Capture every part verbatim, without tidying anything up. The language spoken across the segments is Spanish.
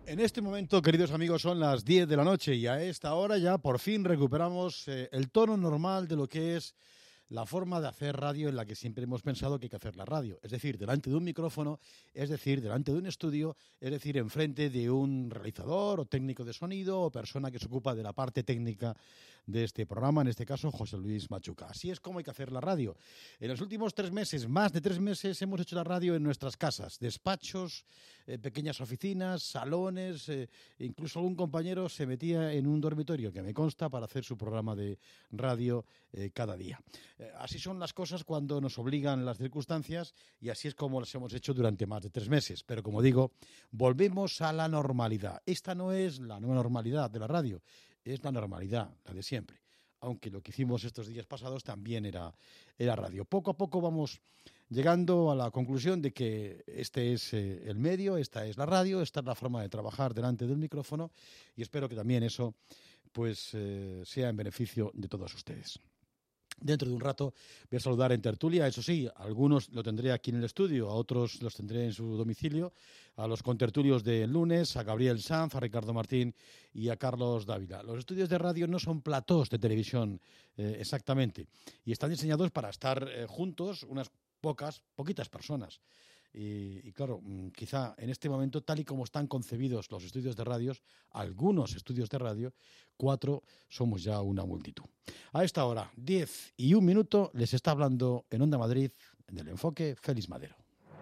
En este momento, queridos amigos, son las diez de la noche y a esta hora ya por fin recuperamos eh, el tono normal de lo que es la forma de hacer radio en la que siempre hemos pensado que hay que hacer la radio. Es decir, delante de un micrófono, es decir, delante de un estudio, es decir, enfrente de un realizador o técnico de sonido o persona que se ocupa de la parte técnica de este programa, en este caso José Luis Machuca. Así es como hay que hacer la radio. En los últimos tres meses, más de tres meses, hemos hecho la radio en nuestras casas, despachos, eh, pequeñas oficinas, salones, eh, incluso algún compañero se metía en un dormitorio, que me consta, para hacer su programa de radio eh, cada día. Eh, así son las cosas cuando nos obligan las circunstancias y así es como las hemos hecho durante más de tres meses. Pero como digo, volvemos a la normalidad. Esta no es la nueva normalidad de la radio, es la normalidad, la de siempre. Aunque lo que hicimos estos días pasados también era, era radio. Poco a poco vamos llegando a la conclusión de que este es eh, el medio, esta es la radio, esta es la forma de trabajar delante del micrófono y espero que también eso pues eh, sea en beneficio de todos ustedes. Dentro de un rato voy a saludar en tertulia, eso sí, a algunos lo tendré aquí en el estudio, a otros los tendré en su domicilio, a los contertulios del lunes, a Gabriel Sanz, a Ricardo Martín y a Carlos Dávila. Los estudios de radio no son platós de televisión eh, exactamente y están diseñados para estar eh, juntos unas pocas, poquitas personas. Y, y claro, quizá en este momento, tal y como están concebidos los estudios de radios, algunos estudios de radio, cuatro somos ya una multitud. A esta hora, diez y un minuto, les está hablando en Onda Madrid, en el enfoque, Félix Madero.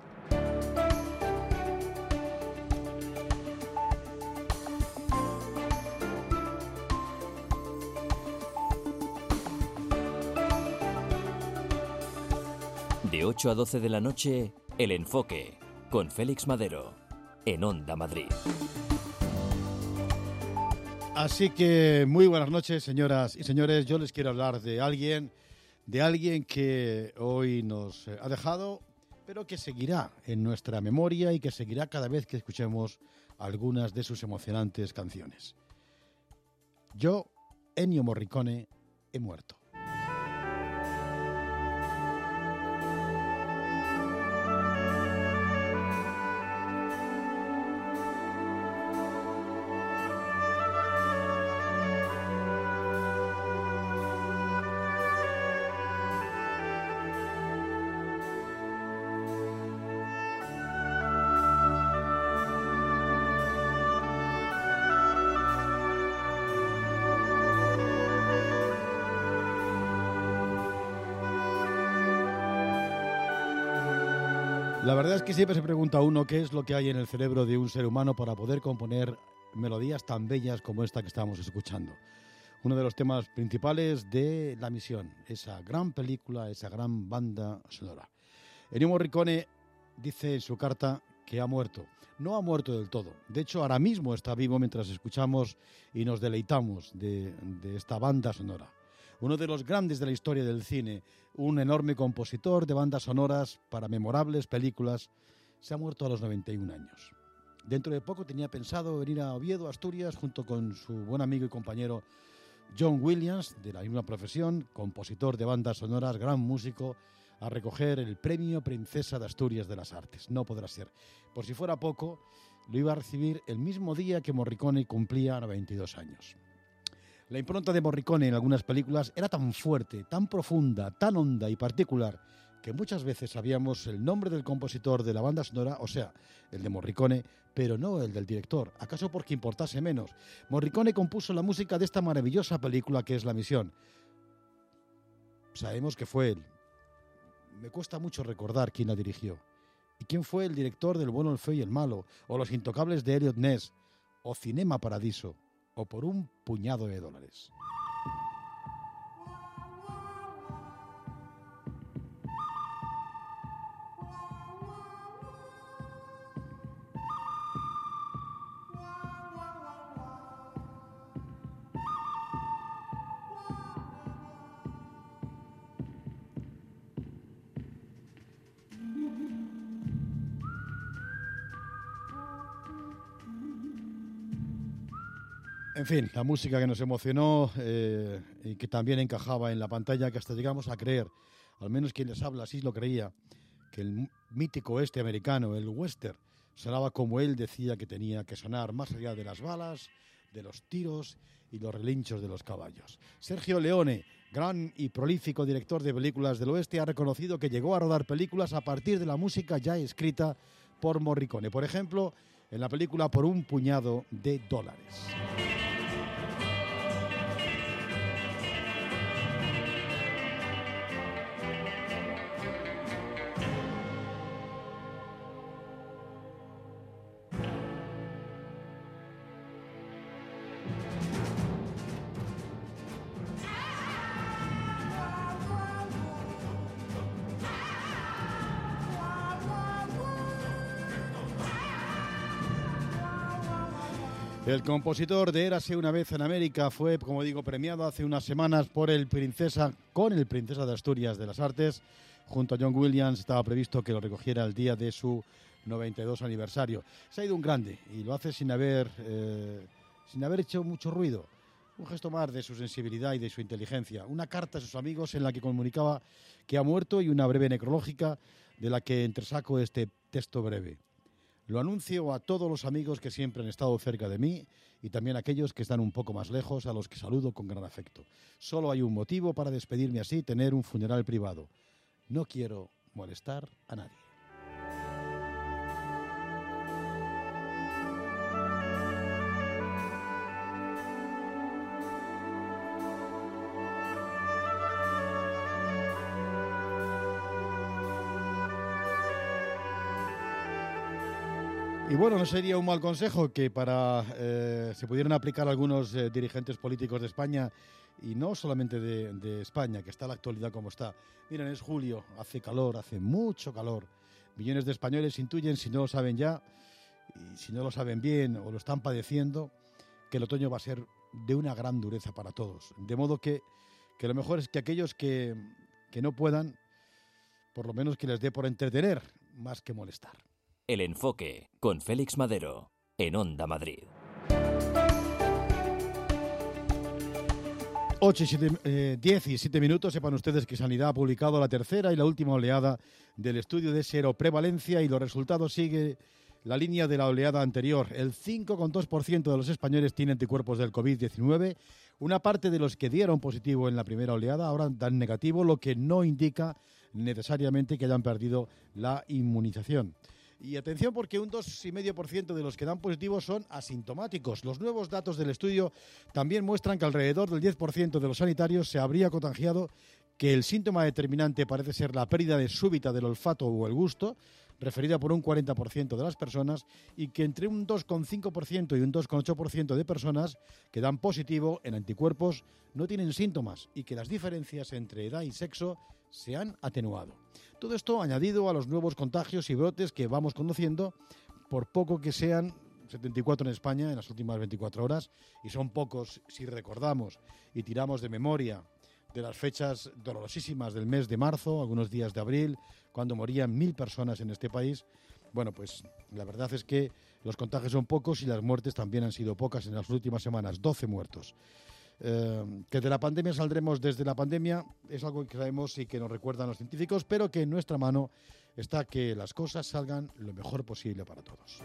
De ocho a doce de la noche, El Enfoque, con Félix Madero, en Onda Madrid. Así que muy buenas noches, señoras y señores. Yo les quiero hablar de alguien, de alguien que hoy nos ha dejado, pero que seguirá en nuestra memoria y que seguirá cada vez que escuchemos algunas de sus emocionantes canciones. Yo, Ennio Morricone, he muerto. La verdad es que siempre se pregunta uno qué es lo que hay en el cerebro de un ser humano para poder componer melodías tan bellas como esta que estamos escuchando. Uno de los temas principales de La Misión, esa gran película, esa gran banda sonora. Ennio Morricone dice en su carta que ha muerto. No ha muerto del todo. De hecho, ahora mismo está vivo mientras escuchamos y nos deleitamos de, de esta banda sonora. Uno de los grandes de la historia del cine, un enorme compositor de bandas sonoras para memorables películas, se ha muerto a los noventa y un años. Dentro de poco tenía pensado venir a Oviedo, Asturias, junto con su buen amigo y compañero John Williams, de la misma profesión, compositor de bandas sonoras, gran músico, a recoger el premio Princesa de Asturias de las Artes. No podrá ser. Por si fuera poco, lo iba a recibir el mismo día que Morricone cumplía noventa y dos años. La impronta de Morricone en algunas películas era tan fuerte, tan profunda, tan honda y particular, que muchas veces sabíamos el nombre del compositor de la banda sonora, o sea, el de Morricone, pero no el del director, acaso porque importase menos. Morricone compuso la música de esta maravillosa película que es La Misión. Sabemos que fue él. Me cuesta mucho recordar quién la dirigió. ¿Y quién fue el director del Bueno, el Feo y el Malo? O Los Intocables de Elliot Ness, o Cinema Paradiso, o Por un puñado de dólares. En fin, la música que nos emocionó eh, y que también encajaba en la pantalla, que hasta llegamos a creer, al menos quien les habla así lo creía, que el mítico oeste americano, el western, sonaba como él decía que tenía que sonar, más allá de las balas, de los tiros y los relinchos de los caballos. Sergio Leone, gran y prolífico director de películas del oeste, ha reconocido que llegó a rodar películas a partir de la música ya escrita por Morricone. Por ejemplo, en la película Por un puñado de dólares. El compositor de Érase una vez en América fue, como digo, premiado hace unas semanas por el Princesa, con el Princesa de Asturias de las Artes. Junto a John Williams estaba previsto que lo recogiera el día de su noventa y dos aniversario. Se ha ido un grande y lo hace sin haber, eh, sin haber hecho mucho ruido. Un gesto más de su sensibilidad y de su inteligencia. Una carta a sus amigos en la que comunicaba que ha muerto y una breve necrológica de la que entresaco este texto breve. Lo anuncio a todos los amigos que siempre han estado cerca de mí y también a aquellos que están un poco más lejos, a los que saludo con gran afecto. Solo hay un motivo para despedirme así, tener un funeral privado. No quiero molestar a nadie. Y bueno, no sería un mal consejo que para eh, se pudieran aplicar algunos eh, dirigentes políticos de España, y no solamente de, de España, que está la actualidad como está. Miren, es julio, hace calor, hace mucho calor. Millones de españoles intuyen, si no lo saben ya, y si no lo saben bien o lo están padeciendo, que el otoño va a ser de una gran dureza para todos. De modo que, que lo mejor es que aquellos que, que no puedan, por lo menos que les dé por entretener, más que molestar. El Enfoque, con Félix Madero, en Onda Madrid. ocho y siete, eh, diez y siete minutos. Sepan ustedes que Sanidad ha publicado la tercera y la última oleada del estudio de seroprevalencia y los resultados siguen la línea de la oleada anterior. El cinco coma dos por ciento de los españoles tienen anticuerpos del covid diecinueve. Una parte de los que dieron positivo en la primera oleada ahora dan negativo, lo que no indica necesariamente que hayan perdido la inmunización. Y atención, porque un dos coma cinco por ciento de los que dan positivos son asintomáticos. Los nuevos datos del estudio también muestran que alrededor del diez por ciento de los sanitarios se habría contagiado, que el síntoma determinante parece ser la pérdida de súbita del olfato o el gusto, referida por un cuarenta por ciento de las personas, y que entre un dos coma cinco por ciento y un dos coma ocho por ciento de personas que dan positivo en anticuerpos no tienen síntomas, y que las diferencias entre edad y sexo se han atenuado. Todo esto añadido a los nuevos contagios y brotes que vamos conociendo, por poco que sean setenta y cuatro en España en las últimas veinticuatro horas, y son pocos si recordamos y tiramos de memoria de las fechas dolorosísimas del mes de marzo, algunos días de abril, cuando morían mil personas en este país. Bueno, pues la verdad es que los contagios son pocos y las muertes también han sido pocas en las últimas semanas, doce muertos. Eh, que de la pandemia saldremos desde la pandemia es algo que sabemos y que nos recuerdan los científicos, pero que en nuestra mano está que las cosas salgan lo mejor posible para todos.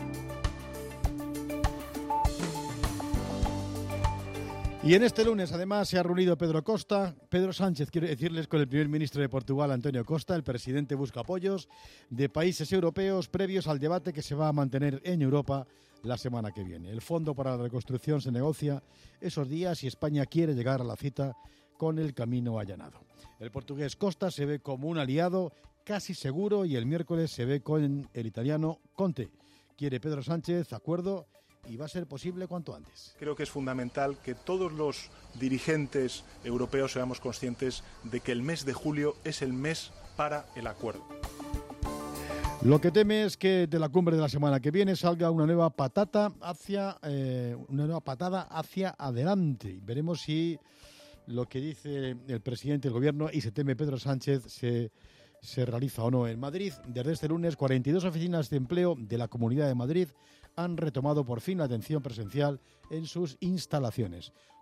Y en este lunes, además, se ha reunido Pedro Costa, Pedro Sánchez, quiero decirles, con el primer ministro de Portugal, António Costa. El presidente busca apoyos de países europeos previos al debate que se va a mantener en Europa la semana que viene. El Fondo para la Reconstrucción se negocia esos días y España quiere llegar a la cita con el camino allanado. El portugués Costa se ve como un aliado casi seguro y el miércoles se ve con el italiano Conte. Quiere Pedro Sánchez acuerdo y va a ser posible cuanto antes. Creo que es fundamental que todos los dirigentes europeos seamos conscientes de que el mes de julio es el mes para el acuerdo. Lo que teme es que de la cumbre de la semana que viene salga una nueva patata hacia eh, una nueva patada hacia adelante. Veremos si lo que dice el presidente del gobierno y se teme Pedro Sánchez se, se realiza o no. En Madrid, desde este lunes, cuarenta y dos oficinas de empleo de la Comunidad de Madrid han retomado por fin la atención presencial en sus instalaciones.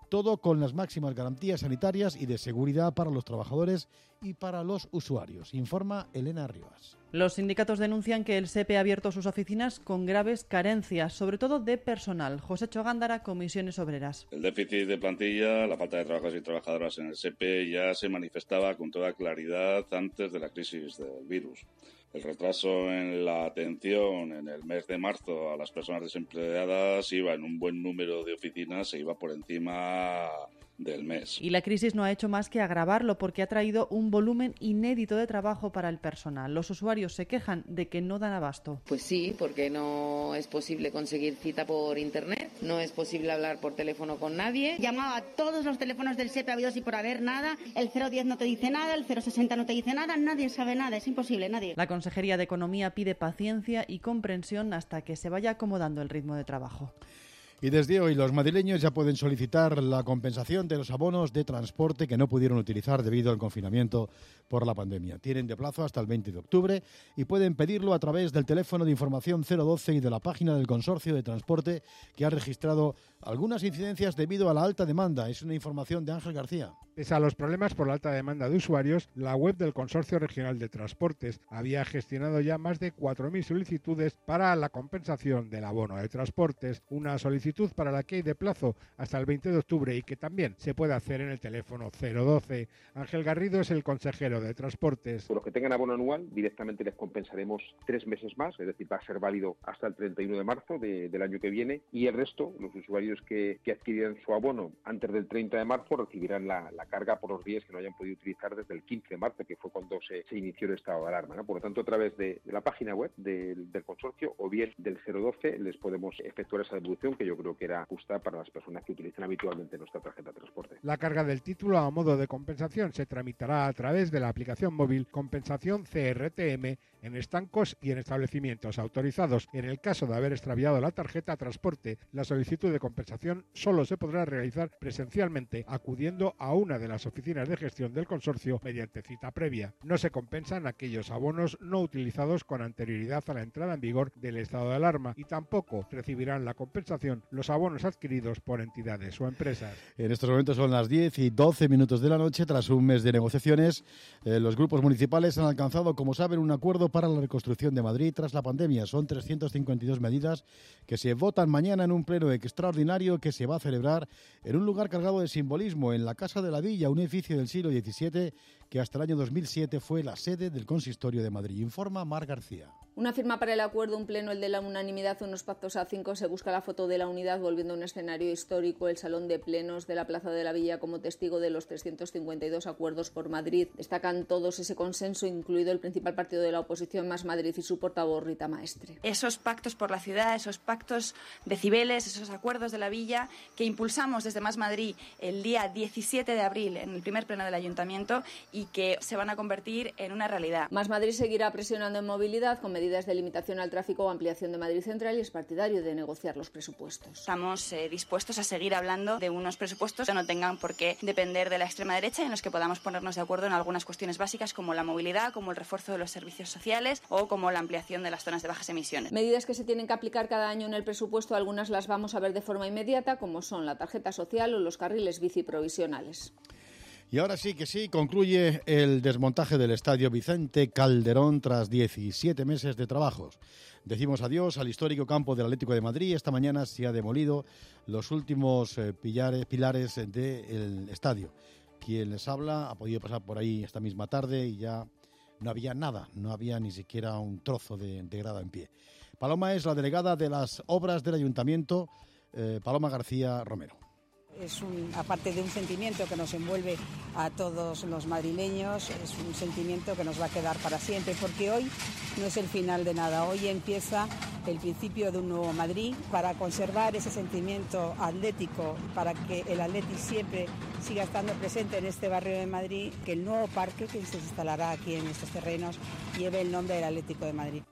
Todo con las máximas garantías sanitarias y de seguridad para los trabajadores y para los usuarios, informa Elena Rivas. Los sindicatos denuncian que el SEPE ha abierto sus oficinas con graves carencias, sobre todo de personal. José Chogándara, Comisiones Obreras. El déficit de plantilla, la falta de trabajadores y trabajadoras en el SEPE ya se manifestaba con toda claridad antes de la crisis del virus. El retraso en la atención en el mes de marzo a las personas desempleadas iba en un buen número de oficinas e iba por encima del mes. Y la crisis no ha hecho más que agravarlo porque ha traído un volumen inédito de trabajo para el personal. Los usuarios se quejan de que no dan abasto. Pues sí, porque no es posible conseguir cita por internet, no es posible hablar por teléfono con nadie. Llamaba a todos los teléfonos del SEPE habidos y por haber nada, el cero diez no te dice nada, el cero sesenta no te dice nada, nadie sabe nada, es imposible, nadie. La Consejería de Economía pide paciencia y comprensión hasta que se vaya acomodando el ritmo de trabajo. Y desde hoy los madrileños ya pueden solicitar la compensación de los abonos de transporte que no pudieron utilizar debido al confinamiento por la pandemia. Tienen de plazo hasta el veinte de octubre y pueden pedirlo a través del teléfono de información cero doce y de la página del Consorcio de Transporte, que ha registrado algunas incidencias debido a la alta demanda. Es una información de Ángel García. Pese a los problemas por la alta demanda de usuarios, la web del Consorcio Regional de Transportes había gestionado ya más de cuatro mil solicitudes para la compensación del abono de transportes, una solicitud para la que hay de plazo hasta el veinte de octubre y que también se puede hacer en el teléfono cero doce. Ángel Garrido es el consejero de Transportes. Por los que tengan abono anual, directamente les compensaremos tres meses más, es decir, va a ser válido hasta el treinta y uno de marzo de, del año que viene, y el resto, los usuarios que, que adquirieran su abono antes del treinta de marzo, recibirán la, la carga por los días que no hayan podido utilizar desde el quince de marzo, que fue cuando se, se inició el estado de alarma, ¿no? Por lo tanto, a través de, de la página web del, del consorcio o bien del cero doce les podemos efectuar esa devolución, que yo creo que era justa para las personas que utilizan habitualmente nuestra tarjeta de transporte. La carga del título a modo de compensación se tramitará a través de la aplicación móvil Compensación C R T M en estancos y en establecimientos autorizados. En el caso de haber extraviado la tarjeta transporte, la solicitud de compensación solo se podrá realizar presencialmente acudiendo a una de las oficinas de gestión del consorcio mediante cita previa. No se compensan aquellos abonos no utilizados con anterioridad a la entrada en vigor del estado de alarma y tampoco recibirán la compensación los abonos adquiridos por entidades o empresas. En estos momentos son las diez y doce minutos de la noche. Tras un mes de negociaciones, eh, los grupos municipales han alcanzado, como saben, un acuerdo para la reconstrucción de Madrid tras la pandemia. Son trescientas cincuenta y dos medidas que se votan mañana en un pleno extraordinario que se va a celebrar en un lugar cargado de simbolismo, en la Casa de la Villa, un edificio del siglo diecisiete que hasta el año dos mil siete fue la sede del Consistorio de Madrid. Informa Mar García. Una firma para el acuerdo, un pleno, el de la unanimidad, unos pactos a cinco. Se busca la foto de la unidad volviendo a un escenario histórico, el Salón de Plenos de la Plaza de la Villa, como testigo de los trescientos cincuenta y dos acuerdos por Madrid. Destacan todos ese consenso, incluido el principal partido de la oposición, Más Madrid, y su portavoz Rita Maestre. Esos pactos por la ciudad, esos pactos de Cibeles, esos acuerdos de la Villa que impulsamos desde Más Madrid el día diecisiete de abril en el primer pleno del Ayuntamiento y que se van a convertir en una realidad. Más Madrid seguirá presionando en movilidad con medidas de limitación al tráfico o ampliación de Madrid Central y es partidario de negociar los presupuestos. Estamos eh, dispuestos a seguir hablando de unos presupuestos que no tengan por qué depender de la extrema derecha y en los que podamos ponernos de acuerdo en algunas cuestiones básicas como la movilidad, como el refuerzo de los servicios sociales o como la ampliación de las zonas de bajas emisiones. Medidas que se tienen que aplicar cada año en el presupuesto, algunas las vamos a ver de forma inmediata, como son la tarjeta social o los carriles bici provisionales. Y ahora sí que sí, concluye el desmontaje del Estadio Vicente Calderón tras diecisiete meses de trabajos. Decimos adiós al histórico campo del Atlético de Madrid. Esta mañana se ha demolido los últimos eh, pilares, pilares del estadio. Quien les habla ha podido pasar por ahí esta misma tarde y ya no había nada, no había ni siquiera un trozo de, de grada en pie. Paloma es la delegada de las obras del Ayuntamiento, eh, Paloma García Romero. Es un, aparte de un sentimiento que nos envuelve a todos los madrileños, es un sentimiento que nos va a quedar para siempre, porque hoy no es el final de nada, hoy empieza el principio de un nuevo Madrid. Para conservar ese sentimiento atlético, para que el Atleti siempre siga estando presente en este barrio de Madrid, que el nuevo parque que se instalará aquí en estos terrenos lleve el nombre del Atlético de Madrid.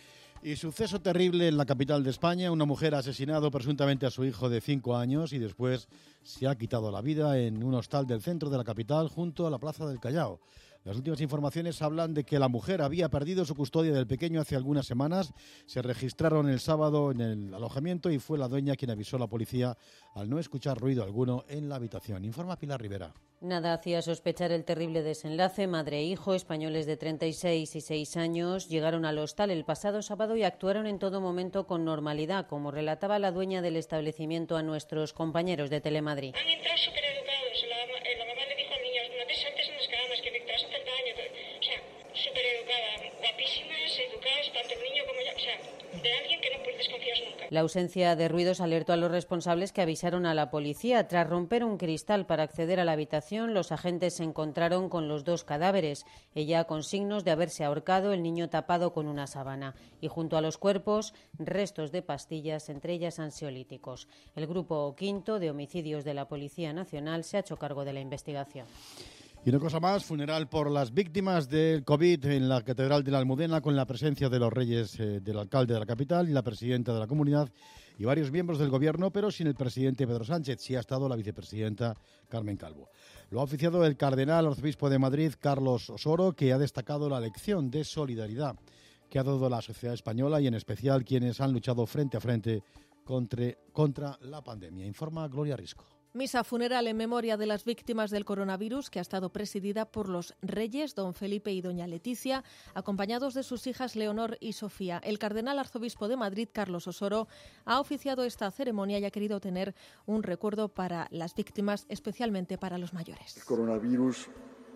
Y suceso terrible en la capital de España. Una mujer ha asesinado presuntamente a su hijo de cinco años y después se ha quitado la vida en un hostal del centro de la capital junto a la Plaza del Callao. Las últimas informaciones hablan de que la mujer había perdido su custodia del pequeño hace algunas semanas. Se registraron el sábado en el alojamiento y fue la dueña quien avisó a la policía al no escuchar ruido alguno en la habitación. Informa Pilar Rivera. Nada hacía sospechar el terrible desenlace. Madre e hijo, españoles de treinta y seis y seis años, llegaron al hostal el pasado sábado y actuaron en todo momento con normalidad, como relataba la dueña del establecimiento a nuestros compañeros de Telemadrid. Han entrado súper educados. La, la mamá le dijo al niño, no te saltes en las camas, que te vas a hacer daño. O sea, súper educada, guapísimas, educadas, tanto el niño como ella. O sea, de alguien que no puedes desconfiar nunca. La ausencia de ruidos alertó a los responsables, que avisaron a la policía. Tras romper un cristal para acceder a la habitación, los agentes se encontraron con los dos cadáveres, ella con signos de haberse ahorcado, el niño tapado con una sábana, y junto a los cuerpos restos de pastillas, entre ellas ansiolíticos. El grupo quinto de homicidios de la Policía Nacional se ha hecho cargo de la investigación. Y una cosa más, funeral por las víctimas del COVID en la Catedral de la Almudena, con la presencia de los reyes, eh, del alcalde de la capital y la presidenta de la comunidad y varios miembros del gobierno, pero sin el presidente Pedro Sánchez. Sí ha estado la vicepresidenta Carmen Calvo. Lo ha oficiado el cardenal arzobispo de Madrid, Carlos Osoro, que ha destacado la lección de solidaridad que ha dado la sociedad española y en especial quienes han luchado frente a frente contra, contra la pandemia. Informa Gloria Risco. Misa funeral en memoria de las víctimas del coronavirus, que ha estado presidida por los reyes, don Felipe y doña Leticia, acompañados de sus hijas Leonor y Sofía. El cardenal arzobispo de Madrid, Carlos Osoro, ha oficiado esta ceremonia y ha querido tener un recuerdo para las víctimas, especialmente para los mayores. El coronavirus,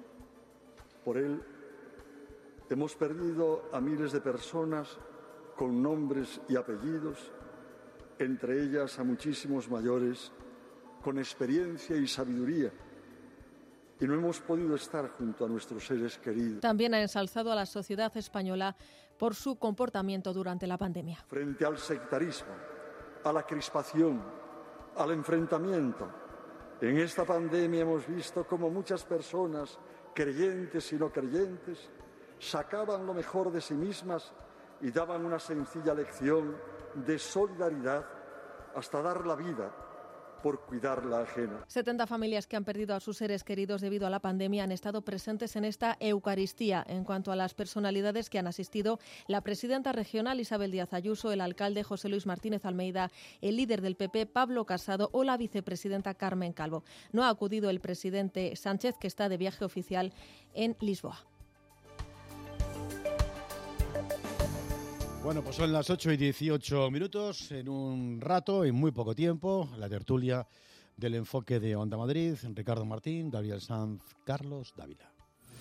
por él, hemos perdido a miles de personas con nombres y apellidos, entre ellas a muchísimos mayores con experiencia y sabiduría, y no hemos podido estar junto a nuestros seres queridos. También ha ensalzado a la sociedad española por su comportamiento durante la pandemia. Frente al sectarismo, a la crispación, al enfrentamiento, en esta pandemia hemos visto cómo muchas personas, creyentes y no creyentes, sacaban lo mejor de sí mismas y daban una sencilla lección de solidaridad hasta dar la vida por cuidar la ajena. setenta familias que han perdido a sus seres queridos debido a la pandemia han estado presentes en esta Eucaristía. En cuanto a las personalidades que han asistido, la presidenta regional Isabel Díaz Ayuso, el alcalde José Luis Martínez Almeida, el líder del P P Pablo Casado o la vicepresidenta Carmen Calvo. No ha acudido el presidente Sánchez, que está de viaje oficial en Lisboa. Bueno, pues son las ocho y dieciocho minutos. En un rato, en muy poco tiempo, la tertulia del enfoque de Onda Madrid. Ricardo Martín, Gabriel Sanz, Carlos Dávila.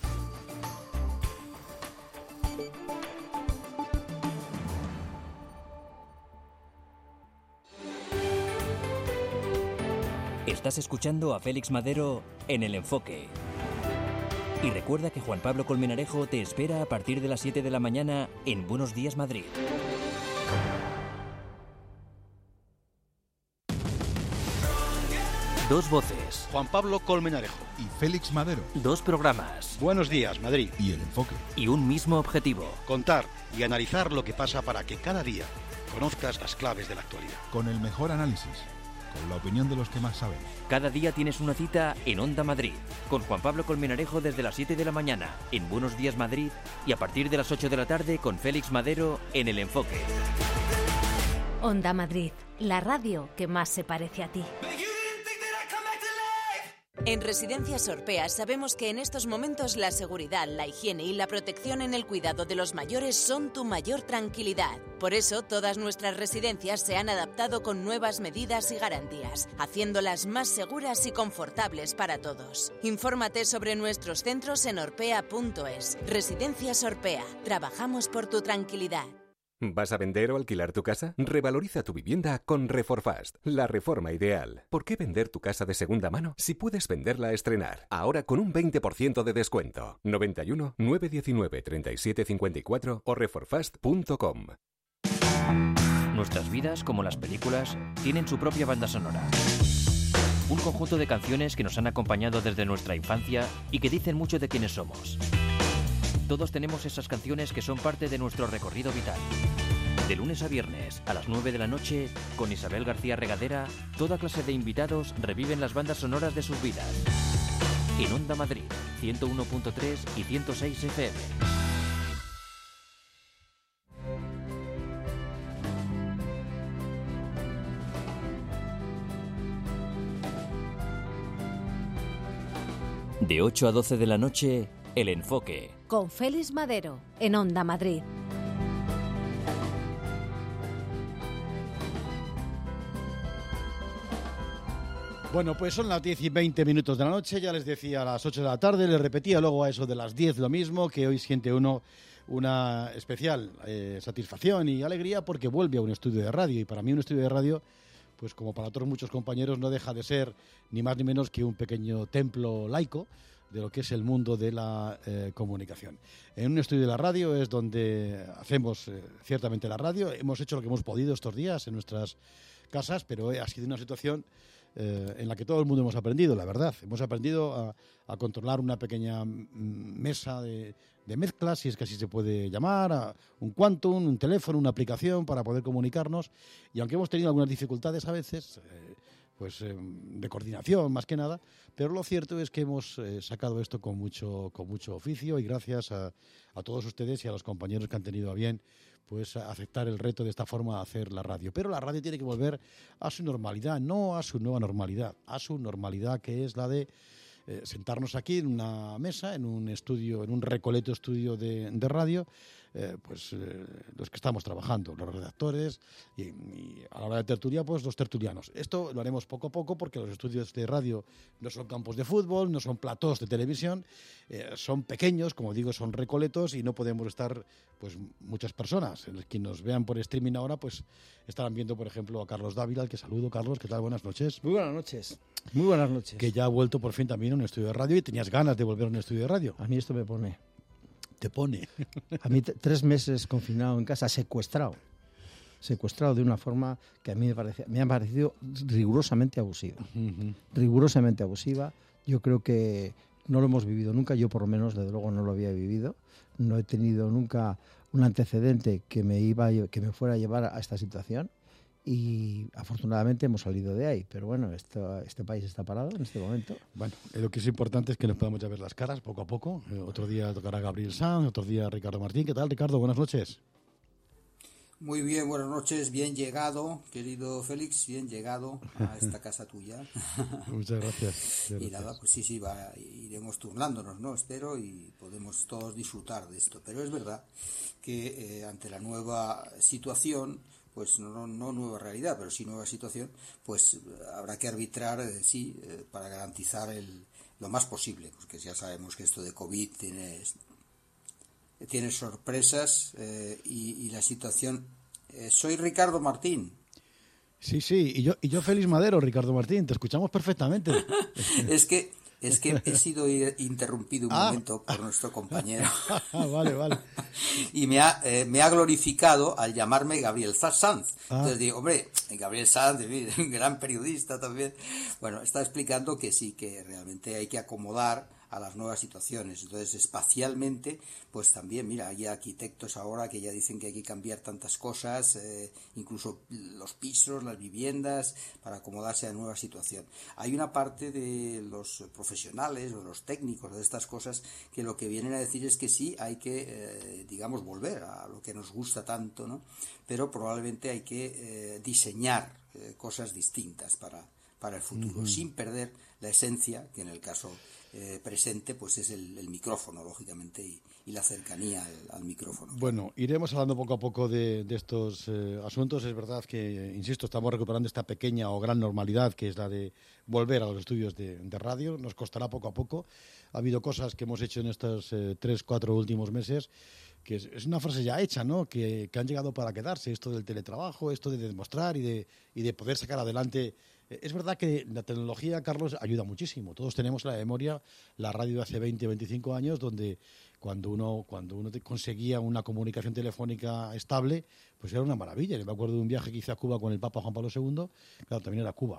Estás escuchando a Félix Madero en El Enfoque. Y recuerda que Juan Pablo Colmenarejo te espera a partir de las siete de la mañana en Buenos Días Madrid. Dos voces. Juan Pablo Colmenarejo y Félix Madero. Dos programas. Buenos Días Madrid. Y El Enfoque. Y un mismo objetivo. Contar y analizar lo que pasa para que cada día conozcas las claves de la actualidad. Con el mejor análisis. Con la opinión de los que más saben. Cada día tienes una cita en Onda Madrid, con Juan Pablo Colmenarejo desde las siete de la mañana en Buenos Días Madrid y a partir de las ocho de la tarde con Félix Madero en El Enfoque. Onda Madrid, la radio que más se parece a ti. En Residencias Orpea sabemos que en estos momentos la seguridad, la higiene y la protección en el cuidado de los mayores son tu mayor tranquilidad. Por eso, todas nuestras residencias se han adaptado con nuevas medidas y garantías, haciéndolas más seguras y confortables para todos. Infórmate sobre nuestros centros en orpea punto es. Residencias Orpea. Trabajamos por tu tranquilidad. ¿Vas a vender o alquilar tu casa? Revaloriza tu vivienda con Reforfast, la reforma ideal. ¿Por qué vender tu casa de segunda mano si puedes venderla a estrenar? Ahora con un veinte por ciento de descuento. noventa y uno, nueve diecinueve, treinta y siete cincuenta y cuatro o reforfast punto com. Nuestras vidas, como las películas, tienen su propia banda sonora. Un conjunto de canciones que nos han acompañado desde nuestra infancia y que dicen mucho de quiénes somos. Todos tenemos esas canciones que son parte de nuestro recorrido vital. De lunes a viernes, a las nueve de la noche, con Isabel García Regadera, toda clase de invitados reviven las bandas sonoras de sus vidas. en Onda Madrid, ciento uno punto tres y ciento seis F M. De ocho a doce de la noche, El Enfoque. Con Félix Madero, en Onda Madrid. Bueno, pues son las diez y veinte minutos de la noche, ya les decía a las ocho de la tarde, les repetía luego a eso de las diez lo mismo, que hoy siente uno una especial eh, satisfacción y alegría porque vuelve a un estudio de radio, y para mí un estudio de radio, pues como para otros muchos compañeros, no deja de ser ni más ni menos que un pequeño templo laico de lo que es el mundo de la eh, comunicación. En un estudio de la radio es donde hacemos eh, ciertamente la radio, hemos hecho lo que hemos podido estos días en nuestras casas, pero ha sido una situación Eh, en la que todo el mundo hemos aprendido, la verdad. Hemos aprendido a, a controlar una pequeña mesa de, de mezclas, si es que así se puede llamar, a un quantum, un teléfono, una aplicación para poder comunicarnos. Y aunque hemos tenido algunas dificultades a veces, eh, pues eh, de coordinación más que nada, pero lo cierto es que hemos eh, sacado esto con mucho, con mucho oficio, y gracias a, a todos ustedes y a los compañeros que han tenido a bien pues a aceptar el reto de esta forma de hacer la radio. Pero la radio tiene que volver a su normalidad, no a su nueva normalidad, a su normalidad, que es la de eh, sentarnos aquí en una mesa, en un estudio, en un recoleto estudio de, de radio, eh, pues eh, los que estamos trabajando, los redactores, y, y a la hora de tertulia, pues los tertulianos. Esto lo haremos poco a poco porque los estudios de radio no son campos de fútbol, no son platós de televisión, eh, son pequeños, como digo, son recoletos, y no podemos estar pues muchas personas. Los que nos vean por streaming ahora, pues estarán viendo, por ejemplo, a Carlos Dávila, al que saludo. Carlos, ¿qué tal? Buenas noches. Muy buenas noches. Muy buenas noches. Que ya ha vuelto por fin también a un estudio de radio, y tenías ganas de volver a un estudio de radio. A mí esto me pone. Te pone. A mí t- tres meses confinado en casa, secuestrado. Secuestrado de una forma que a mí me, parece, me ha parecido rigurosamente abusiva. Uh-huh. Rigurosamente abusiva. Yo creo que no lo hemos vivido nunca. Yo, por lo menos, desde luego, no lo había vivido. No he tenido nunca un antecedente que me, iba, que me fuera a llevar a esta situación. Y afortunadamente hemos salido de ahí, pero bueno, esto, este país está parado en este momento. Bueno, lo que es importante es que nos podamos ya ver las caras poco a poco. Eh, otro día tocará Gabriel Sanz, otro día Ricardo Martín. ¿Qué tal, Ricardo? Buenas noches. Muy bien, buenas noches, bien llegado, querido Félix, bien llegado a esta casa tuya. Muchas gracias. Y gracias. Nada, pues sí, sí, va, iremos turnándonos, ¿no? Espero, y podemos todos disfrutar de esto. Pero es verdad que eh, ante la nueva situación, pues no, no nueva realidad, pero sí nueva situación, pues habrá que arbitrar, eh, sí, eh, para garantizar el, lo más posible, porque ya sabemos que esto de COVID tiene, tiene sorpresas eh, y, y la situación... Eh, soy Ricardo Martín. Sí, sí, y yo, y yo Félix Madero, Ricardo Martín, te escuchamos perfectamente. es que... Es que he sido interrumpido un ah. momento por nuestro compañero. Vale, vale. Y me ha, eh, me ha glorificado al llamarme Gabriel Sanz. Ah. Entonces digo, hombre, Gabriel Sanz, un gran periodista también. Bueno, está explicando que sí, que realmente hay que acomodar a las nuevas situaciones. Entonces, espacialmente, pues también, mira, hay arquitectos ahora que ya dicen que hay que cambiar tantas cosas, eh, incluso los pisos, las viviendas, para acomodarse a la nueva situación. Hay una parte de los profesionales o los técnicos de estas cosas que lo que vienen a decir es que sí, hay que, eh, digamos, volver a lo que nos gusta tanto, ¿no? Pero probablemente hay que eh, diseñar eh, cosas distintas para, para el futuro, uh-huh. sin perder la esencia, que en el caso Eh, presente pues es el, el micrófono, lógicamente, y, y la cercanía al, al micrófono. Bueno, iremos hablando poco a poco de, de estos eh, asuntos. Es verdad que, insisto, estamos recuperando esta pequeña o gran normalidad que es la de volver a los estudios de, de radio. Nos costará poco a poco. Ha habido cosas que hemos hecho en estos eh, tres, cuatro últimos meses que es, es una frase ya hecha, ¿no? Que, que han llegado para quedarse. Esto del teletrabajo, esto de demostrar y de, y de poder sacar adelante. Es verdad que la tecnología, Carlos, ayuda muchísimo. Todos tenemos en la memoria la radio de hace veinte, veinticinco años, donde cuando uno cuando uno conseguía una comunicación telefónica estable, pues era una maravilla. Yo me acuerdo de un viaje que hice a Cuba con el Papa Juan Pablo segundo, claro, también era Cuba.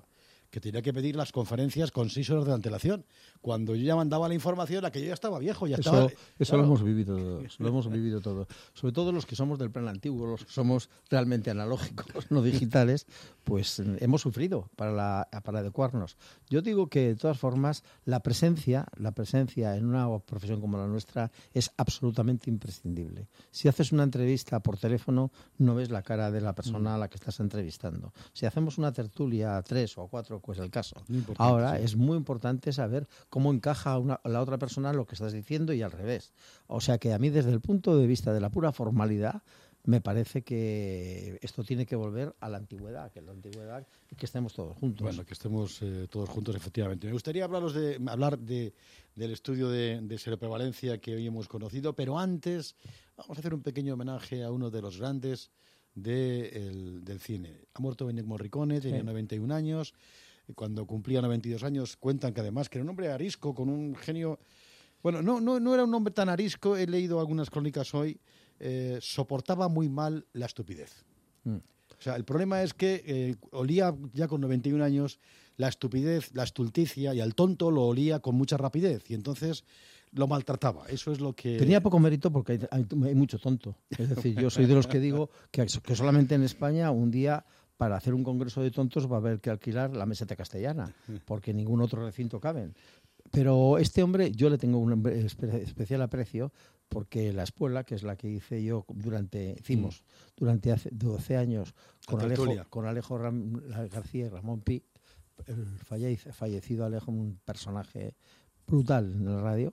que tenía que pedir las conferencias con seis horas de antelación. Cuando yo ya mandaba la información, la que yo ya estaba viejo, ya eso, estaba... Eso claro. lo hemos vivido todos, lo hemos vivido todo. Sobre todo los que somos del plan antiguo, los que somos realmente analógicos, no digitales, pues hemos sufrido para, la, para adecuarnos. Yo digo que, de todas formas, la presencia, la presencia en una profesión como la nuestra es absolutamente imprescindible. Si haces una entrevista por teléfono, no ves la cara de la persona a la que estás entrevistando. Si hacemos una tertulia a tres o a cuatro, pues el caso. Ahora sí. Es muy importante saber cómo encaja una, la otra persona lo que estás diciendo y al revés. O sea que a mí, desde el punto de vista de la pura formalidad, me parece que esto tiene que volver a la antigüedad, que la antigüedad y que estemos todos juntos. Bueno, que estemos eh, todos juntos, efectivamente. Me gustaría hablaros de, hablar de, del estudio de, de seroprevalencia que hoy hemos conocido, pero antes vamos a hacer un pequeño homenaje a uno de los grandes de el, del cine. Ha muerto Ennio Morricone, tenía sí. noventa y un años. Cuando cumplía noventa y dos años, cuentan que además que era un hombre arisco, con un genio... Bueno, no, no, no era un hombre tan arisco, he leído algunas crónicas hoy, eh, soportaba muy mal la estupidez. Mm. O sea, el problema es que eh, olía ya con noventa y un años la estupidez, la estulticia, y al tonto lo olía con mucha rapidez, y entonces lo maltrataba. Eso es lo que... Tenía poco mérito porque hay, hay, hay mucho tonto. Es decir, yo soy de los que digo que, que solamente en España un día... para hacer un congreso de tontos va a haber que alquilar la meseta castellana, porque ningún otro recinto caben. Pero este hombre, yo le tengo un espe- especial aprecio, porque la escuela, que es la que hice yo durante, hicimos mm. durante hace doce años con Alejo, con Alejo Ram, García y Ramón Pi, el fallece, fallecido Alejo, un personaje brutal en la radio,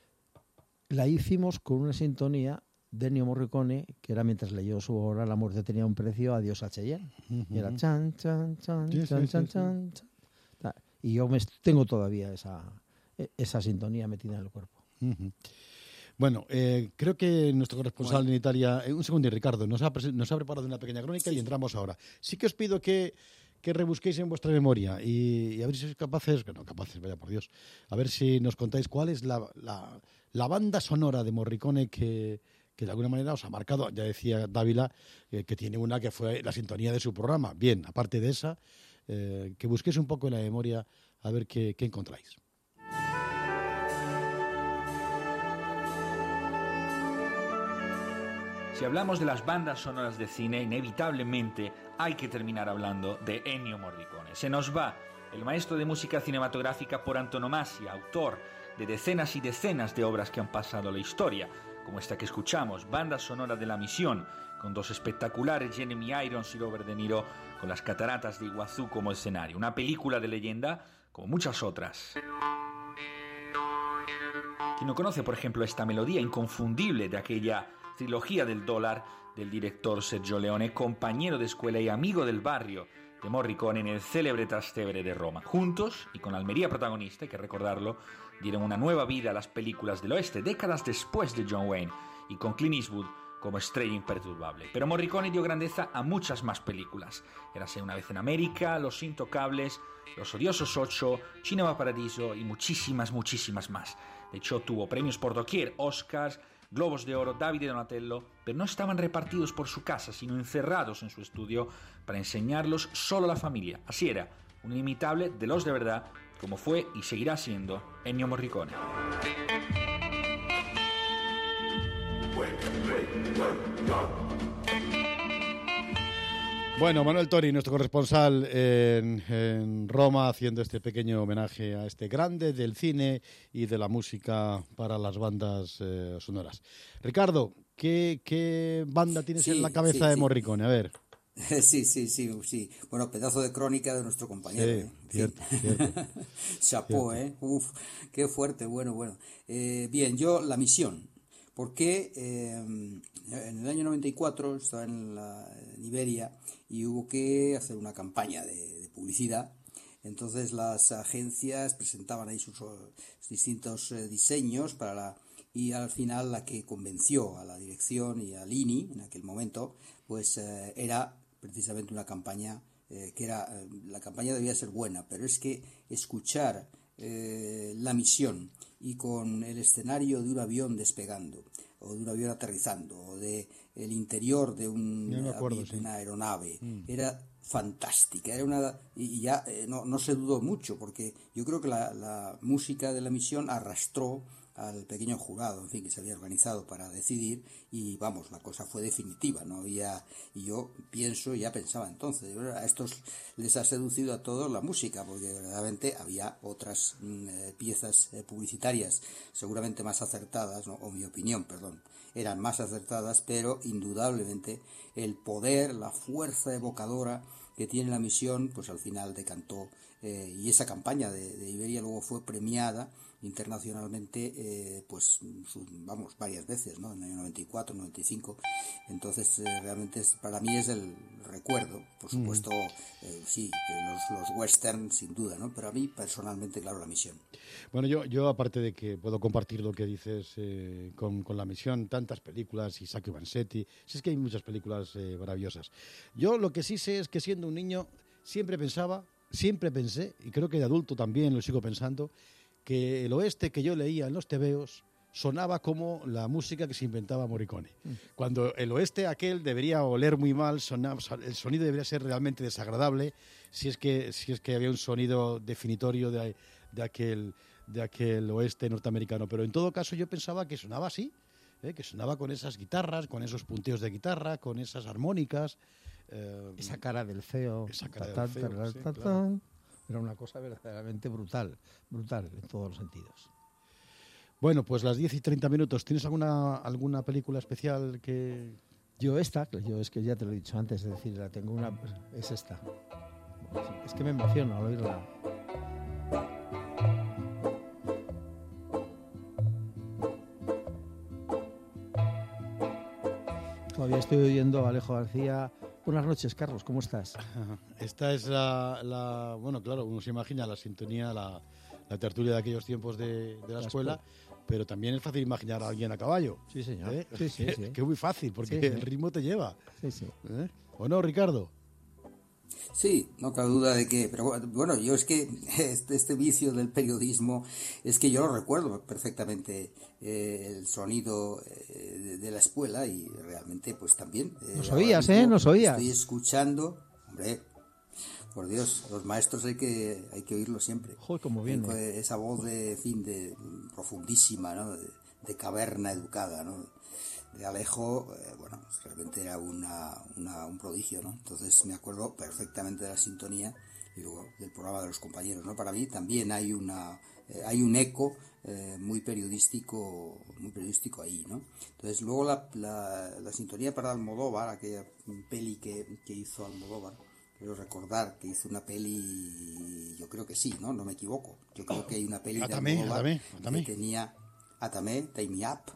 la hicimos con una sintonía de Ennio Morricone, que era mientras leyó su obra La muerte tenía un precio, adiós a Cheyenne. Uh-huh. Y era chan, chan, chan, sí, chan, sí, chan, sí, chan, sí. chan. Y yo me, tengo todavía esa, esa sintonía metida en el cuerpo. Uh-huh. Bueno, eh, creo que nuestro corresponsal bueno. en Italia... Eh, un segundo, Ricardo, nos ha, nos ha preparado una pequeña crónica sí. y entramos ahora. Sí que os pido que, que rebusquéis en vuestra memoria y, y a ver si sois capaces... No, capaces, vaya por Dios. A ver si nos contáis cuál es la, la, la banda sonora de Morricone que... que de alguna manera os ha marcado. Ya decía Dávila eh, que tiene una que fue la sintonía de su programa. Bien, aparte de esa, eh, que busquéis un poco en la memoria a ver qué, qué encontráis. Si hablamos de las bandas sonoras de cine, inevitablemente hay que terminar hablando de Ennio Morricone. Se nos va el maestro de música cinematográfica por antonomasia, autor de decenas y decenas de obras que han pasado a la historia, como esta que escuchamos, banda sonora de La Misión, con dos espectaculares Jeremy Irons y Robert De Niro, con las cataratas de Iguazú como escenario. Una película de leyenda como muchas otras. Quien no conoce, por ejemplo, esta melodía inconfundible de aquella trilogía del dólar del director Sergio Leone, compañero de escuela y amigo del barrio de Morricone en el célebre Trastevere de Roma. Juntos, y con Almería protagonista, hay que recordarlo, dieron una nueva vida a las películas del oeste, décadas después de John Wayne, y con Clint Eastwood como estrella imperturbable. Pero Morricone dio grandeza a muchas más películas. Érase Una vez en América, Los Intocables, Los Odiosos Ocho, Cinema Paradiso y muchísimas, muchísimas más. De hecho, tuvo premios por doquier, Oscars, Globos de Oro, David y Donatello, pero no estaban repartidos por su casa, sino encerrados en su estudio para enseñarlos solo a la familia. Así era, un inimitable de los de verdad, como fue y seguirá siendo Ennio Morricone. Bueno, Manuel Tori, nuestro corresponsal en, en Roma, haciendo este pequeño homenaje a este grande del cine y de la música para las bandas eh, sonoras. Ricardo, ¿qué, qué banda tienes sí, en la cabeza sí, de Morricone? A ver. Sí, sí, sí, sí. Bueno, pedazo de crónica de nuestro compañero. Sí, cierto, cierto. Chapó, ¿eh? Uf, qué fuerte, bueno, bueno. Eh, bien, yo, La Misión. Porque eh, en el año noventa y cuatro estaba en, la, en Iberia y hubo que hacer una campaña de, de publicidad. Entonces las agencias presentaban ahí sus, sus distintos eh, diseños para la, y al final la que convenció a la dirección y a Lini en aquel momento pues eh, era precisamente una campaña eh, que era eh, la campaña debía ser buena, pero es que escuchar eh, La Misión y con el escenario de un avión despegando o de un avión aterrizando o de el interior de un, acuerdo, una sí. aeronave mm. era fantástica, era una y ya eh, no, no se dudó mucho, porque yo creo que la, la música de la misión arrastró al pequeño jurado, en fin, que se había organizado para decidir, y vamos, la cosa fue definitiva, no había, y yo pienso, ya pensaba entonces, a estos les ha seducido a todos la música, porque verdaderamente había otras eh, piezas eh, publicitarias seguramente más acertadas, ¿no? O mi opinión, perdón, eran más acertadas, pero indudablemente el poder, la fuerza evocadora que tiene la misión, pues al final decantó, eh, y esa campaña de, de Iberia luego fue premiada internacionalmente, eh, pues su, vamos, varias veces, ¿no? En el año noventa y cuatro, noventa y cinco, entonces eh, realmente es, para mí es el recuerdo, por supuesto, eh, sí, los, los western sin duda, ¿no? Pero a mí personalmente, claro, la misión. Bueno, yo, yo aparte de que puedo compartir lo que dices eh, con, con la misión, tantas películas, Isaac Vanzetti, si es que hay muchas películas eh, maravillosas. Yo lo que sí sé es que siendo un niño siempre pensaba, siempre pensé, y creo que de adulto también lo sigo pensando, que el oeste que yo leía en los tebeos sonaba como la música que se inventaba Morricone. Mm. Cuando el oeste aquel debería oler muy mal, sonaba, el sonido debería ser realmente desagradable, si es que, si es que había un sonido definitorio de, de, aquel, de aquel oeste norteamericano. Pero en todo caso yo pensaba que sonaba así, ¿eh? Que sonaba con esas guitarras, con esos punteos de guitarra, con esas armónicas. Eh, esa cara del feo. Esa cara del feo, sí, claro. Era una cosa verdaderamente brutal, brutal en todos los sentidos. Bueno, pues las diez y treinta minutos. ¿Tienes alguna alguna película especial que...? Yo esta, yo es que ya te lo he dicho antes, es decir, la tengo una... es esta. Es que me emociona al oírla. Todavía estoy oyendo a Alejo García. Buenas noches, Carlos, ¿cómo estás? Esta es la, la bueno, claro, uno se imagina la sintonía, la, la tertulia de aquellos tiempos de, de la, la escuela, escuela, pero también es fácil imaginar a alguien a caballo. Sí, señor. ¿Eh? Sí, sí, sí. Que es muy fácil, porque sí, el sí. ritmo te lleva. Sí, sí. ¿Eh? ¿O no, Ricardo? Sí, no cabe duda de que, pero bueno, yo es que este, este vicio del periodismo, es que yo lo recuerdo perfectamente, eh, el sonido eh, de, de la escuela, y realmente pues también... Eh, nos oías, ¿eh? Nos oías. Estoy escuchando, hombre, por Dios, los maestros hay que hay que oírlo siempre. Joder, cómo viene. Eh, esa voz de, en fin, de profundísima, ¿no? De, de caverna educada, ¿no? De Alejo, eh, bueno, realmente era una, una, un prodigio, ¿no? Entonces me acuerdo perfectamente de la sintonía y luego del programa de los compañeros, ¿no? Para mí también hay una eh, hay un eco eh, muy periodístico muy periodístico ahí, ¿no? Entonces luego la, la, la sintonía para Almodóvar, aquella peli que, que hizo Almodóvar, quiero recordar que hizo una peli, yo creo que sí, ¿no? No me equivoco. Yo creo que hay una peli atame, de Almodóvar atame, atame. que tenía Atame, Tie Me Up,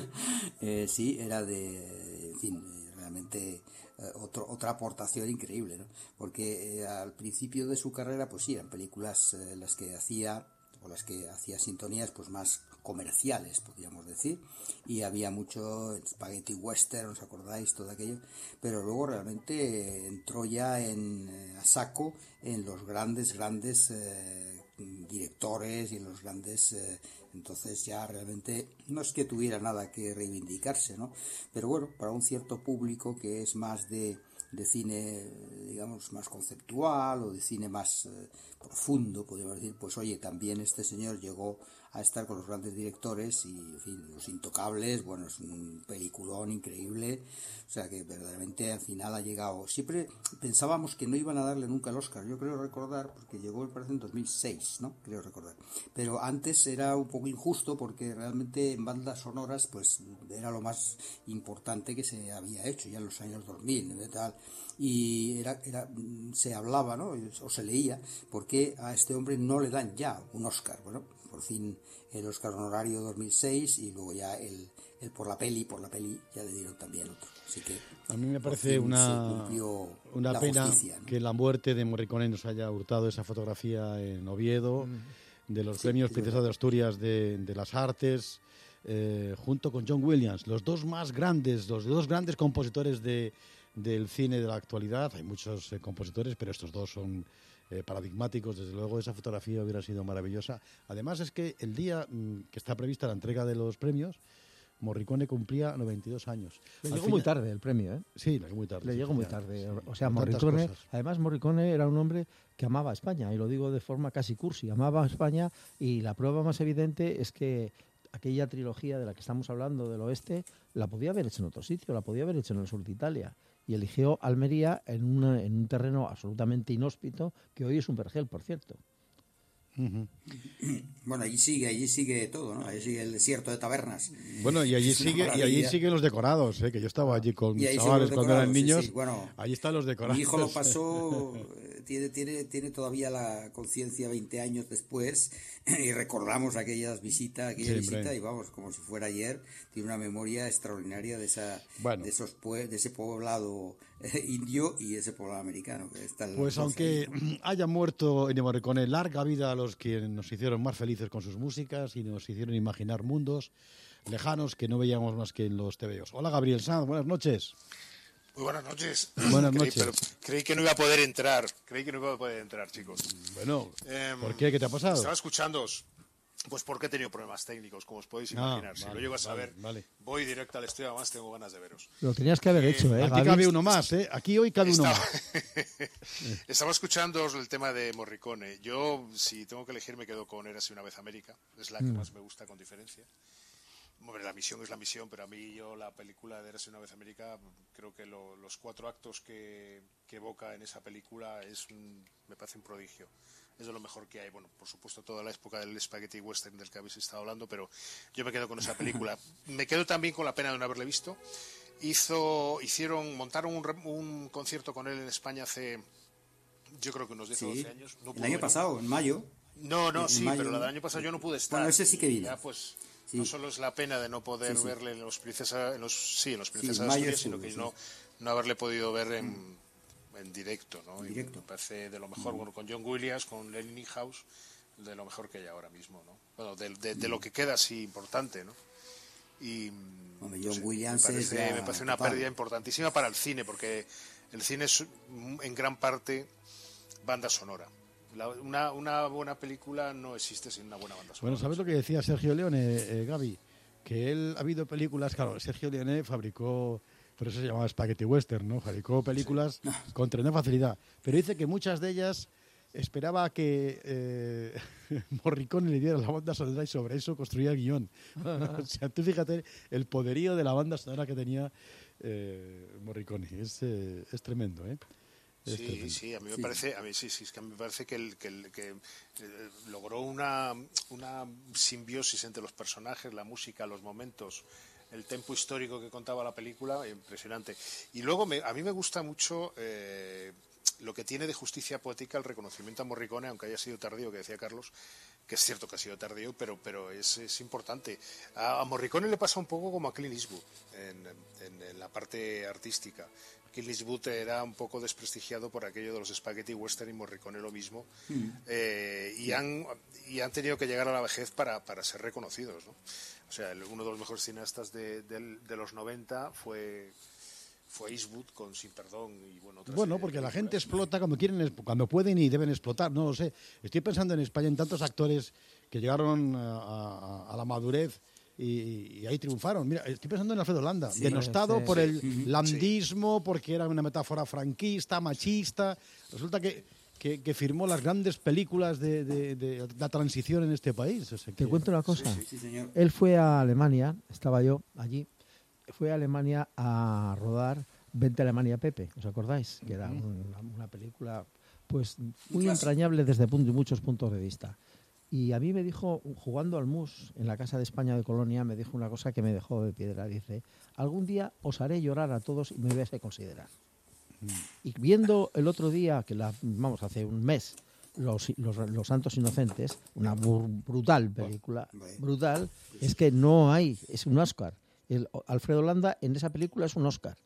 eh, sí, era de, en fin, realmente eh, otro, otra aportación increíble, ¿no? Porque eh, al principio de su carrera, pues sí, eran películas eh, las que hacía, o las que hacía sintonías, pues más comerciales, podríamos decir, y había mucho spaghetti western, ¿os acordáis? Todo aquello, pero luego realmente eh, entró ya en, eh, a saco en los grandes, grandes eh, directores y en los grandes... Eh, entonces ya realmente no es que tuviera nada que reivindicarse, ¿no? Pero bueno, para un cierto público que es más de, de cine, digamos, más conceptual o de cine más eh, profundo, podríamos decir, pues oye, también este señor llegó a estar con los grandes directores y, en fin, Los Intocables, bueno, es un peliculón increíble, o sea que verdaderamente al final ha llegado. Siempre pensábamos que no iban a darle nunca el Oscar, yo creo recordar, porque llegó, me parece, en dos mil seis, ¿no? Creo recordar. Pero antes era un poco injusto porque realmente en bandas sonoras, pues era lo más importante que se había hecho ya en los años dos mil, y tal. Y era, era, se hablaba, ¿no? O se leía, ¿por qué a este hombre no le dan ya un Oscar? Bueno, por fin el Oscar honorario dos mil seis y luego ya el, el por la peli, por la peli ya le dieron también otro. Así que a mí me parece una, una pena justicia, ¿no? Que la muerte de Morricone nos haya hurtado esa fotografía en Oviedo, mm. de los sí, premios Princesa de Asturias de, de las Artes, eh, junto con John Williams, los dos más grandes, los dos grandes compositores de, del cine de la actualidad. Hay muchos eh, compositores, pero estos dos son Eh, paradigmáticos. Desde luego esa fotografía hubiera sido maravillosa. Además es que el día mmm, que está prevista la entrega de los premios, Morricone cumplía noventa y dos años. Le Al llegó final- muy tarde el premio, ¿eh? Sí, le llegó muy tarde. Le sí, llegó muy efectivamente. tarde. Sí, O sea, con tantas Morricone, cosas. además Morricone era un hombre que amaba a España, y lo digo de forma casi cursi, amaba a España, y la prueba más evidente es que aquella trilogía de la que estamos hablando del oeste, la podía haber hecho en otro sitio, la podía haber hecho en el sur de Italia, y eligió Almería en, una, en un terreno absolutamente inhóspito, que hoy es un vergel, por cierto. Bueno, allí sigue, allí sigue todo, ¿no? Allí sigue el desierto de tabernas. Bueno, y allí Es una sigue y allí maravilla. siguen los decorados, ¿eh? Que yo estaba allí con Y mis ahí siguen chavales los cuando eran decorados, sí, niños. sí. Bueno, allí están los decorados. Mi hijo lo pasó, eh, tiene, tiene, tiene todavía la conciencia veinte años después, y recordamos aquellas visitas, aquella Siempre. visita, y vamos, como si fuera ayer, tiene una memoria extraordinaria de esa, Bueno. de esos pue- de ese poblado eh, indio y ese poblado americano que están los Pues dos aunque ahí, ¿no? haya muerto Ennio Morricone, larga vida a los que nos hicieron más felices con sus músicas y nos hicieron imaginar mundos lejanos que no veíamos más que en los tebeos. Hola, Gabriel Sanz, buenas noches. Muy buenas noches. Buenas Creí- noches. pero creí que no iba a poder entrar. Creí que no iba a poder entrar, chicos. Bueno, Em, ¿por qué? ¿Qué te ha pasado? Estaba escuchándoos. Pues porque he tenido problemas técnicos, como os podéis Ah, imaginar. si vale, lo llego a vale, saber, vale. voy directo al estudio. Además, tengo ganas de veros. Lo tenías que haber hecho, ¿eh? Aquí Gaby? cabe uno más, ¿eh? Aquí hoy cabe uno Estaba, más. Estaba escuchando el tema de Morricone. Yo, si tengo que elegir, me quedo con Érase una vez América. Es la que Mm. más me gusta, con diferencia. Hombre, la misión es la misión, pero a mí yo la película de Érase una vez América, creo que lo- los cuatro actos que, que evoca en esa película es un- me parece un prodigio. Es de lo mejor que hay. Bueno, por supuesto, toda la época del spaghetti western del que habéis estado hablando, pero yo me quedo con esa película. Me quedo también con la pena de no haberle visto. Hizo, hicieron, montaron un, re- un concierto con él en España hace, yo creo que unos diez o Sí, doce años. No el pudo año venir. pasado, en mayo. No, no, En sí, mayo, pero la ¿no? del año pasado yo no pude estar. Bueno, ese sí que vino. Ya, pues, Sí. no solo es la pena de no poder Sí, sí. verle en los princesa, en los, sí, en los Sí, princesas en de mayo Asturias, sino estuvo, que sí. no, no haberle podido ver en, en directo, ¿no? Y directo. me parece de lo mejor, Mm. bueno, con John Williams, con Lenny Niehaus, de lo mejor que hay ahora mismo, ¿no? Bueno, de, de- de lo que queda así importante, ¿no? Y Hombre, no John sé, Williams me es parece, ya me parece una total. pérdida importantísima para el cine, porque el cine es mm, en gran parte banda sonora. La- una, una buena película no existe sin una buena banda sonora. Bueno, ¿sabes lo que decía Sergio Leone, eh, Gaby? Que él ha habido películas, claro, Sergio Leone fabricó, por eso se llamaba Spaghetti Western, ¿no? Fabricó películas con tremenda facilidad. Pero dice que muchas de ellas esperaba que eh, Morricone le diera la banda sonora y sobre eso construía el guión. O sea, tú fíjate el poderío de la banda sonora que tenía eh, Morricone. Es, eh, es tremendo, ¿eh? Es Sí, tremendo. sí, a mí me Sí. parece, a mí sí, sí, es que a mí me parece que, el, que, el- que, eh, logró una, una simbiosis entre los personajes, la música, los momentos, el tempo histórico que contaba la película, impresionante. Y luego me- a mí me gusta mucho eh, lo que tiene de justicia poética el reconocimiento a Morricone, aunque haya sido tardío, que decía Carlos, que es cierto que ha sido tardío, pero, pero es, es importante. A, a Morricone le pasa un poco como a Clint Eastwood en, en- en la parte artística. Clint Eastwood era un poco desprestigiado por aquello de los spaghetti western y Morricone lo mismo. Mm. Eh, y, han, y han tenido que llegar a la vejez para, para ser reconocidos, ¿no? O sea, el- uno de los mejores cineastas de, del- de los noventa fue, fue Eastwood con Sin Perdón y bueno, otras Bueno, serie de porque la películas. gente explota cuando quieren, es- cuando pueden y deben explotar, no lo sé. Estoy pensando en España en tantos actores que llegaron a, a- a la madurez y, y ahí triunfaron. Mira, estoy pensando en Alfredo Landa, Sí, denostado sí, por sí. el Ujú. landismo, porque era una metáfora franquista, machista. Resulta que, que, que firmó las grandes películas de, de- de la transición en este país. O sea Te que- cuento una cosa. Sí, sí, señor. Él fue a Alemania, estaba yo allí, fue a Alemania a rodar Vente a Alemania, Pepe, ¿os acordáis? Que era una, una película pues muy clásico. entrañable desde punto- muchos puntos de vista. Y a mí me dijo, jugando al mus en la Casa de España de Colonia, me dijo una cosa que me dejó de piedra. Dice, algún día os haré llorar a todos y me vais a considerar. Y viendo el otro día, que la, vamos, hace un mes, Los, los, Los Santos Inocentes, una bur- brutal película, brutal, es que no hay, es un Oscar. El, Alfredo Landa en esa película es un Oscar.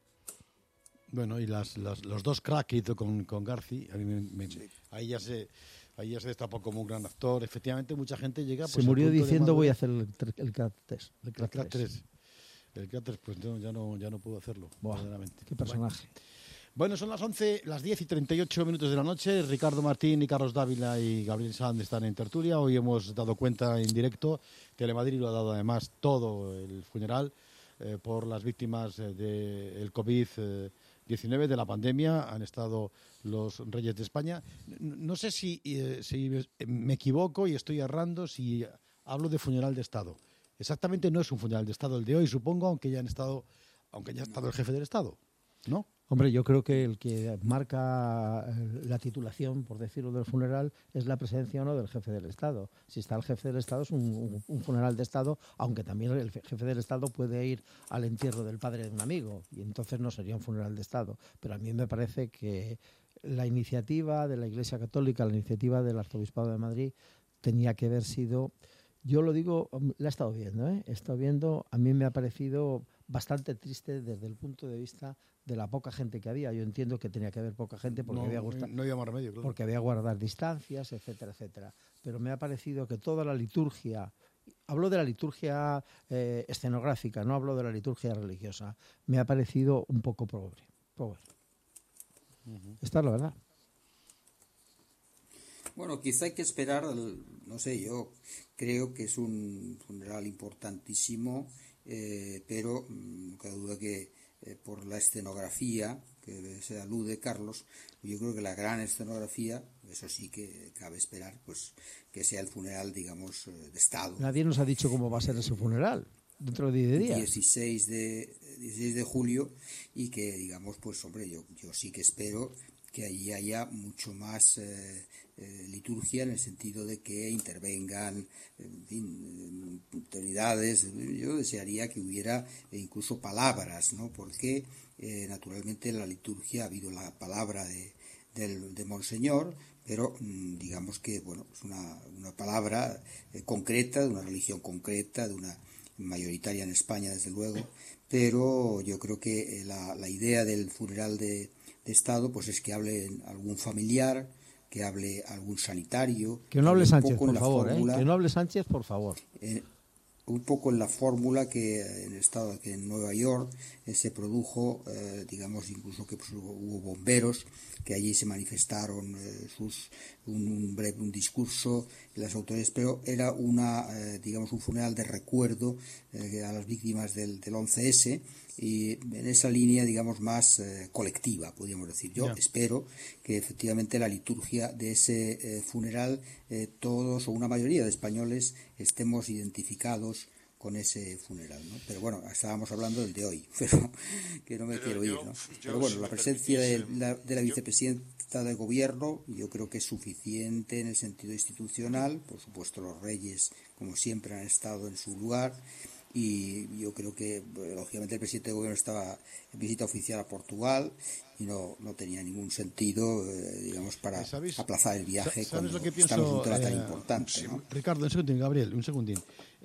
Bueno, y las, las- los dos crack que hizo con, con Garci, a mí me- me- ahí, ya se, ahí ya se destapó como un gran actor. Efectivamente, mucha gente llega... Se pues, al murió punto de diciendo voy a madurez. hacer el, el, el crack test, el El crack Crack test. tres. El Crack tres, pues no, ya, no, ya no puedo hacerlo, Buah, verdaderamente. qué personaje. Bueno, son las once, las diez y treinta y ocho minutos de la noche. Ricardo Martín y Carlos Dávila y Gabriel Sanz están en tertulia. Hoy hemos dado cuenta en directo. Telemadrid lo ha dado además todo el funeral eh, por las víctimas eh, del COVID diecinueve, de la pandemia. Han estado los Reyes de España. No, no sé si, eh, si me equivoco y estoy errando si hablo de funeral de Estado. Exactamente no es un funeral de Estado el de hoy, supongo, aunque ya han estado, aunque ya ha estado el jefe del Estado, ¿no? Hombre, yo creo que el que marca la titulación, por decirlo, del funeral es la presencia o no del jefe del Estado. Si está el jefe del Estado es un, un, un funeral de Estado, aunque también el jefe del Estado puede ir al entierro del padre de un amigo y entonces no sería un funeral de Estado. Pero a mí me parece que la iniciativa de la Iglesia Católica, la iniciativa del Arzobispado de Madrid tenía que haber sido... Yo lo digo, la he estado viendo, ¿eh? He estado viendo, a mí me ha parecido bastante triste desde el punto de vista de la poca gente que había. Yo entiendo que tenía que haber poca gente porque, no, había, gusta, no había más remedio, claro. porque había que guardar distancias, etcétera, etcétera. Pero me ha parecido que toda la liturgia, hablo de la liturgia eh, escenográfica, no hablo de la liturgia religiosa, me ha parecido un poco pobre. pobre. Uh-huh. Esta es la verdad. Bueno, quizá hay que esperar, no sé, yo creo que es un funeral importantísimo, eh, pero no cabe duda que eh, por la escenografía que se alude Carlos, yo creo que la gran escenografía, eso sí que cabe esperar, pues que sea el funeral, digamos, de Estado. Nadie nos ha dicho cómo va a ser ese funeral dentro de diez días. dieciséis de julio, y que, digamos, pues hombre, yo, yo sí que espero que allí haya mucho más eh, eh, liturgia, en el sentido de que intervengan, en fin, autoridades. Yo desearía que hubiera incluso palabras, ¿no? Porque eh, naturalmente en la liturgia ha habido la palabra de, de, de Monseñor, pero digamos que bueno, es una, una palabra eh, concreta, de una religión concreta, de una mayoritaria en España, desde luego, pero yo creo que eh, la, la idea del funeral de de Estado pues es que hable algún familiar, que hable algún sanitario, que no hable Sánchez, por favor, fórmula, ¿eh? que no hable Sánchez, por favor. Eh, un poco en la fórmula que en el estado, que en Nueva York eh, se produjo, eh, digamos, incluso que pues, hubo bomberos que allí se manifestaron eh, sus un, un breve un discurso las autoridades, pero era una eh, digamos un funeral de recuerdo eh, a las víctimas del, del once ese, y en esa línea, digamos, más eh, colectiva, podríamos decir. Yo yeah. espero que efectivamente la liturgia de ese eh, funeral, eh, todos o una mayoría de españoles estemos identificados con ese funeral, ¿no? Pero bueno, estábamos hablando del de hoy, pero que no me pero quiero yo, ir, ¿no? Yo, pero bueno, si la presencia de la, de la vicepresidenta del gobierno yo creo que es suficiente en el sentido institucional. Por supuesto, los reyes, como siempre, han estado en su lugar. Y yo creo que, lógicamente, el presidente del gobierno estaba en visita oficial a Portugal y no, no tenía ningún sentido, eh, digamos, para ¿Sabes? aplazar el viaje cuando lo que pienso, estamos en un tema eh, tan importante, sí, ¿no? Ricardo, un segundín, Gabriel, un segundín.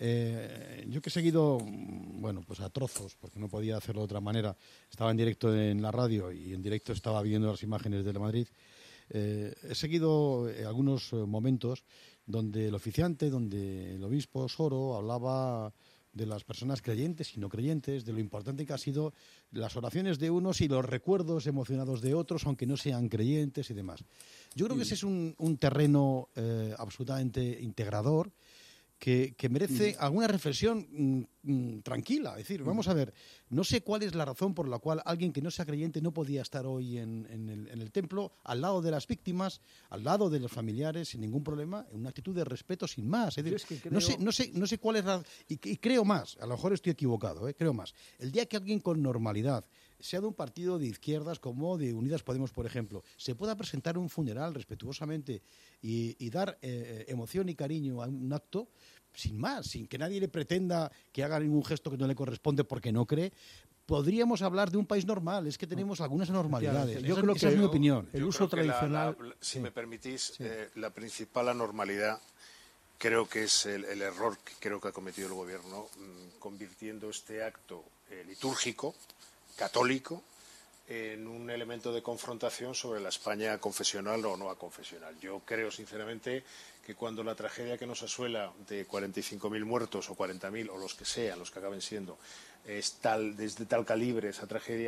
Eh, yo que he seguido, bueno, pues a trozos, porque no podía hacerlo de otra manera, estaba en directo en la radio y en directo estaba viendo las imágenes de Madrid. Eh, he seguido eh, algunos momentos donde el oficiante, donde el obispo Soro hablaba de las personas creyentes y no creyentes, de lo importante que han sido las oraciones de unos y los recuerdos emocionados de otros, aunque no sean creyentes y demás. Yo creo que ese es un, un terreno eh, absolutamente integrador, que, que merece alguna reflexión mm, mm, tranquila. Es decir, vamos a ver, no sé cuál es la razón por la cual alguien que no sea creyente no podía estar hoy en, en, el, en el templo, al lado de las víctimas, al lado de los familiares, sin ningún problema, en una actitud de respeto sin más. Es decir, es que creo... no, sé, no, sé, no sé cuál es la... Y, y creo más, a lo mejor estoy equivocado, ¿eh? creo más. El día que alguien con normalidad, sea de un partido de izquierdas como de Unidas Podemos, por ejemplo, se pueda presentar un funeral respetuosamente y, y dar eh, emoción y cariño a un acto, sin más, sin que nadie le pretenda que haga ningún gesto que no le corresponde porque no cree, podríamos hablar de un país normal. Es que tenemos algunas anormalidades. Yo creo que esa es mi opinión. El uso tradicional... La, la, si sí. me permitís, sí. eh, la principal anormalidad creo que es el, el error que creo que ha cometido el gobierno, mmm, convirtiendo este acto eh, litúrgico, católico, en un elemento de confrontación sobre la España confesional o no confesional. Yo creo sinceramente que cuando la tragedia que nos asuela de cuarenta y cinco mil muertos o cuarenta mil o los que sean, los que acaben siendo, es tal, desde tal calibre esa tragedia,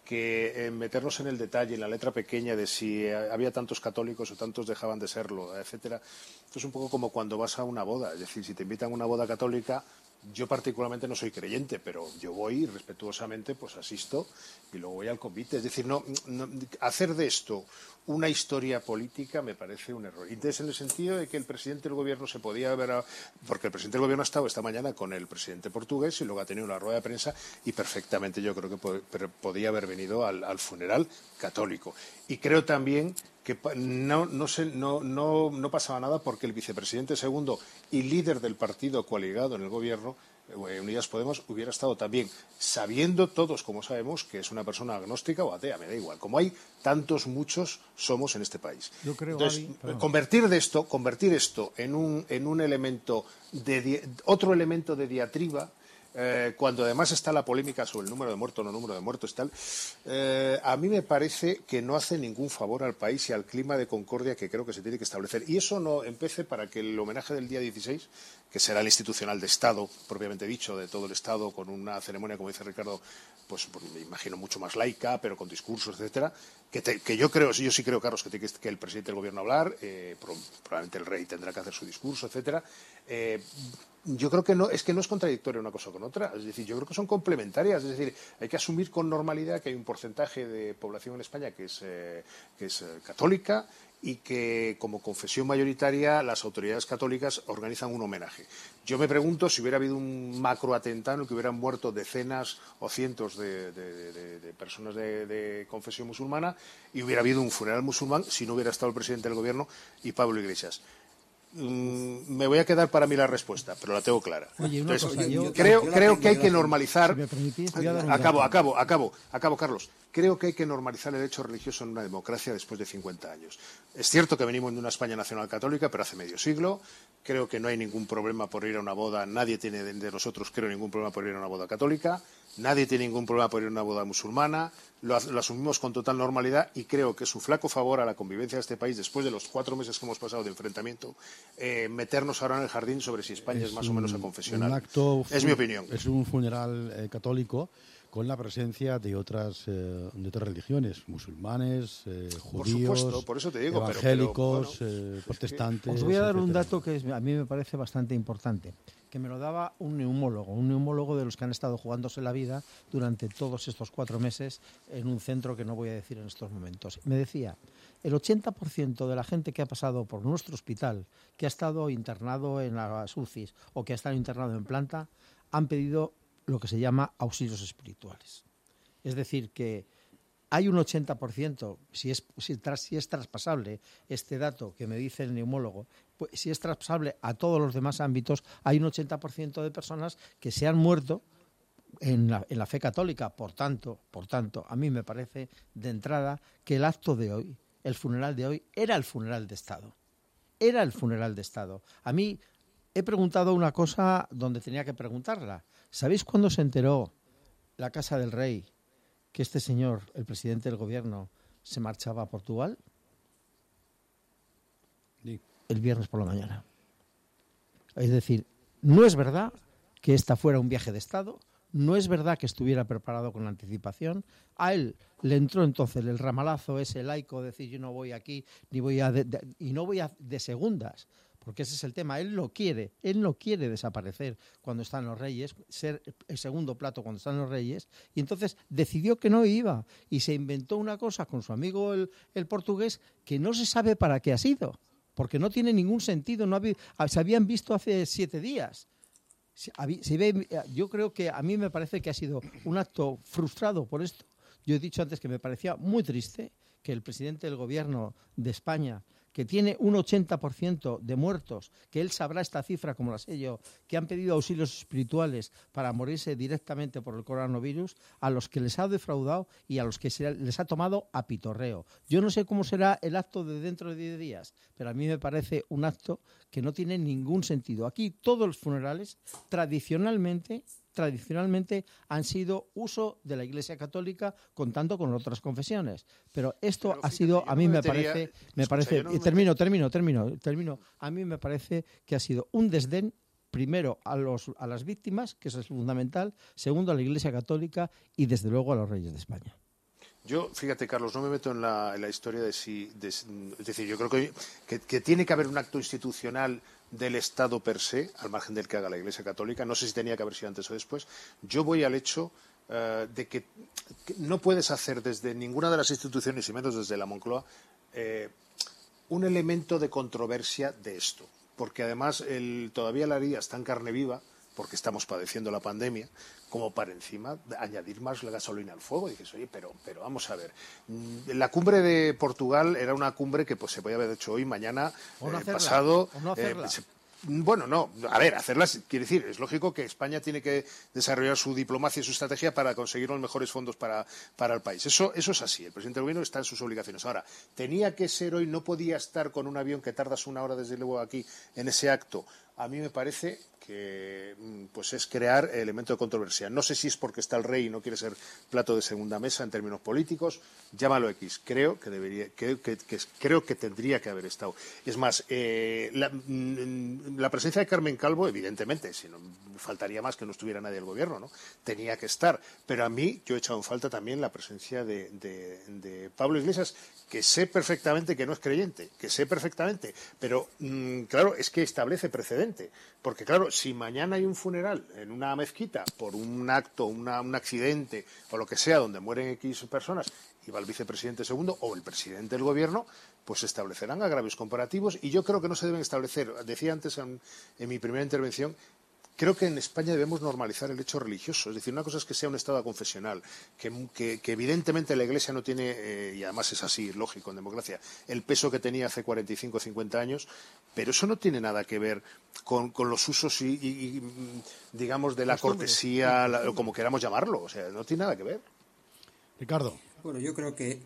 que eh, meternos en el detalle, en la letra pequeña de si eh, había tantos católicos o tantos dejaban de serlo, etcétera. Esto es un poco como cuando vas a una boda, es decir, si te invitan a una boda católica, yo particularmente no soy creyente, pero yo voy y respetuosamente pues asisto y luego voy al convite. Es decir, no, no hacer de esto una historia política me parece un error. Entonces, en el sentido de que el presidente del gobierno se podía haber... Porque el presidente del gobierno ha estado esta mañana con el presidente portugués y luego ha tenido una rueda de prensa y perfectamente yo creo que pod podía haber venido al, al funeral católico. Y creo también que no, no, se, no, no, no pasaba nada porque el vicepresidente segundo y líder del partido coaligado en el gobierno, Unidas Podemos, hubiera estado también, sabiendo todos, como sabemos, que es una persona agnóstica o atea, me da igual, como hay tantos, muchos somos en este país. Yo creo, Entonces, Gaby, convertir de esto, convertir esto en un, en un elemento de otro elemento de diatriba, eh, cuando además está la polémica sobre el número de muertos, no número de muertos y tal, eh, a mí me parece que no hace ningún favor al país y al clima de concordia que creo que se tiene que establecer. Y eso no empece para que el homenaje del día dieciséis, que será el institucional de Estado, propiamente dicho, de todo el Estado, con una ceremonia, como dice Ricardo, pues me imagino mucho más laica, pero con discursos, etcétera, que, te, que yo creo, yo sí creo, Carlos, que tiene que, que el presidente del gobierno hablar, eh, probablemente el rey tendrá que hacer su discurso, etcétera. Eh, yo creo que no, es que no es contradictoria una cosa con otra, es decir, yo creo que son complementarias, es decir, hay que asumir con normalidad que hay un porcentaje de población en España que es, eh, que es eh, católica, y que como confesión mayoritaria las autoridades católicas organizan un homenaje. Yo me pregunto si hubiera habido un macroatentado en el que hubieran muerto decenas o cientos de, de, de, de personas de, de confesión musulmana y hubiera habido un funeral musulmán si no hubiera estado el presidente del gobierno y Pablo Iglesias. Mm, me voy a quedar para mí la respuesta, pero la tengo clara. Oye, una Entonces, cosa, yo- creo, yo la creo tengo, que hay yo que la tengo. normalizar. Si me permitís, voy a dar un acabo, dato. acabo, acabo, acabo, Carlos. Creo que hay que normalizar el hecho religioso en una democracia después de cincuenta años. Es cierto que venimos de una España nacional católica, pero hace medio siglo. Creo que no hay ningún problema por ir a una boda. Nadie tiene de nosotros, creo, ningún problema por ir a una boda católica. Nadie tiene ningún problema por ir a una boda musulmana. Lo, lo asumimos con total normalidad y creo que es un flaco favor a la convivencia de este país, después de los cuatro meses que hemos pasado de enfrentamiento, eh, meternos ahora en el jardín sobre si España es, Es más o menos un- aconfesional. un acto es mi opinión. Es un funeral eh, católico con la presencia de otras, eh, de otras religiones, musulmanes, eh, judíos, supuesto, por eso te digo, pero- evangélicos, pero, eh, protestantes. Os voy a dar un etcétera. dato que es- a mí me parece bastante importante, que me lo daba un neumólogo, un neumólogo de los que han estado jugándose la vida durante todos estos cuatro meses en un centro que no voy a decir en estos momentos. Me decía, el ochenta por ciento de la gente que ha pasado por nuestro hospital, que ha estado internado en las U C Is o que ha estado internado en planta, han pedido lo que se llama auxilios espirituales. Es decir, que hay un ochenta por ciento, si es, si, tras, si es traspasable este dato que me dice el neumólogo, pues, si es traspasable a todos los demás ámbitos, hay un ochenta por ciento de personas que se han muerto en la, en la fe católica. Por tanto, por tanto, a mí me parece de entrada que el acto de hoy, el funeral de hoy, era el funeral de Estado. Era el funeral de Estado. A mí he preguntado una cosa donde tenía que preguntarla. ¿Sabéis cuándo se enteró la Casa del Rey que este señor, el presidente del gobierno, se marchaba a Portugal? Sí. El viernes por la mañana. Es decir, no es verdad que esta fuera un viaje de Estado, no es verdad que estuviera preparado con anticipación. A él le entró entonces el ramalazo ese laico de decir yo no voy aquí ni voy a de, de, y no voy a de segundas, porque ese es el tema. Él lo quiere, él no quiere desaparecer cuando están los reyes, ser el segundo plato cuando están los reyes, y entonces decidió que no iba y se inventó una cosa con su amigo el, el portugués que no se sabe para qué ha sido, porque no tiene ningún sentido. No había, se habían visto hace siete días. Se, se ve, yo creo que a mí me parece que ha sido un acto frustrado por esto. Yo he dicho antes que me parecía muy triste que el presidente del gobierno de España, que tiene un ochenta por ciento de muertos, que él sabrá esta cifra como la sé yo, que han pedido auxilios espirituales para morirse directamente por el coronavirus, a los que les ha defraudado y a los que se les ha tomado a pitorreo. Yo no sé cómo será el acto de dentro de diez días, pero a mí me parece un acto que no tiene ningún sentido. Aquí todos los funerales tradicionalmente... tradicionalmente han sido uso de la Iglesia Católica contando con otras confesiones, pero esto Pero ha fíjate, sido, yo a no mí me me metería- parece, me escucha, parece, yo no y me termino, termino, termino, termino, a mí me parece que ha sido un desdén primero a los a las víctimas, que eso es fundamental, segundo a la Iglesia Católica y desde luego a los reyes de España. Yo, fíjate, Carlos, no me meto en la, en la historia de si... De, es decir, yo creo que, que, que tiene que haber un acto institucional del Estado per se, al margen del que haga la Iglesia Católica. No sé si tenía que haber sido antes o después. Yo voy al hecho uh, de que, que no puedes hacer desde ninguna de las instituciones, y menos desde la Moncloa, eh, un elemento de controversia de esto. Porque además el, todavía la herida está en carne viva, porque estamos padeciendo la pandemia, como para encima añadir más la gasolina al fuego. Y dices, oye, pero, pero vamos a ver. La cumbre de Portugal era una cumbre que pues se podía haber hecho hoy, mañana, o no eh, hacerla, pasado. o no hacerla. Eh, se, Bueno, no, a ver, hacerlas, quiere decir, es lógico que España tiene que desarrollar su diplomacia y su estrategia para conseguir los mejores fondos para, para el país. Eso, eso es así, el presidente del gobierno está en sus obligaciones. Ahora, tenía que ser hoy, no podía estar con un avión que tardas una hora desde luego aquí en ese acto. A mí me parece que pues es crear elemento de controversia. No sé si es porque está el rey y no quiere ser plato de segunda mesa en términos políticos, llámalo X. Creo que debería, que, que, que creo que tendría que haber estado. Es más, eh, la, la presencia de Carmen Calvo, evidentemente, si no faltaría más que no estuviera nadie del gobierno, ¿no? Tenía que estar. Pero a mí yo he echado en falta también la presencia de, de, de Pablo Iglesias, que sé perfectamente que no es creyente, que sé perfectamente, pero mmm, claro, es que establece precedente, porque claro, si mañana hay un funeral en una mezquita por un acto, una, un accidente o lo que sea, donde mueren X personas, y va el vicepresidente segundo o el presidente del gobierno, pues se establecerán agravios comparativos, y yo creo que no se deben establecer. Decía antes en, en mi primera intervención, creo que en España debemos normalizar el hecho religioso. Es decir, una cosa es que sea un Estado confesional, que, que, que evidentemente la Iglesia no tiene, eh, y además es así, lógico, en democracia, el peso que tenía hace cuarenta y cinco o cincuenta años, pero eso no tiene nada que ver con, con los usos y, y, y, digamos, de la cortesía, la, como queramos llamarlo. O sea, no tiene nada que ver. Ricardo. Bueno, yo creo que,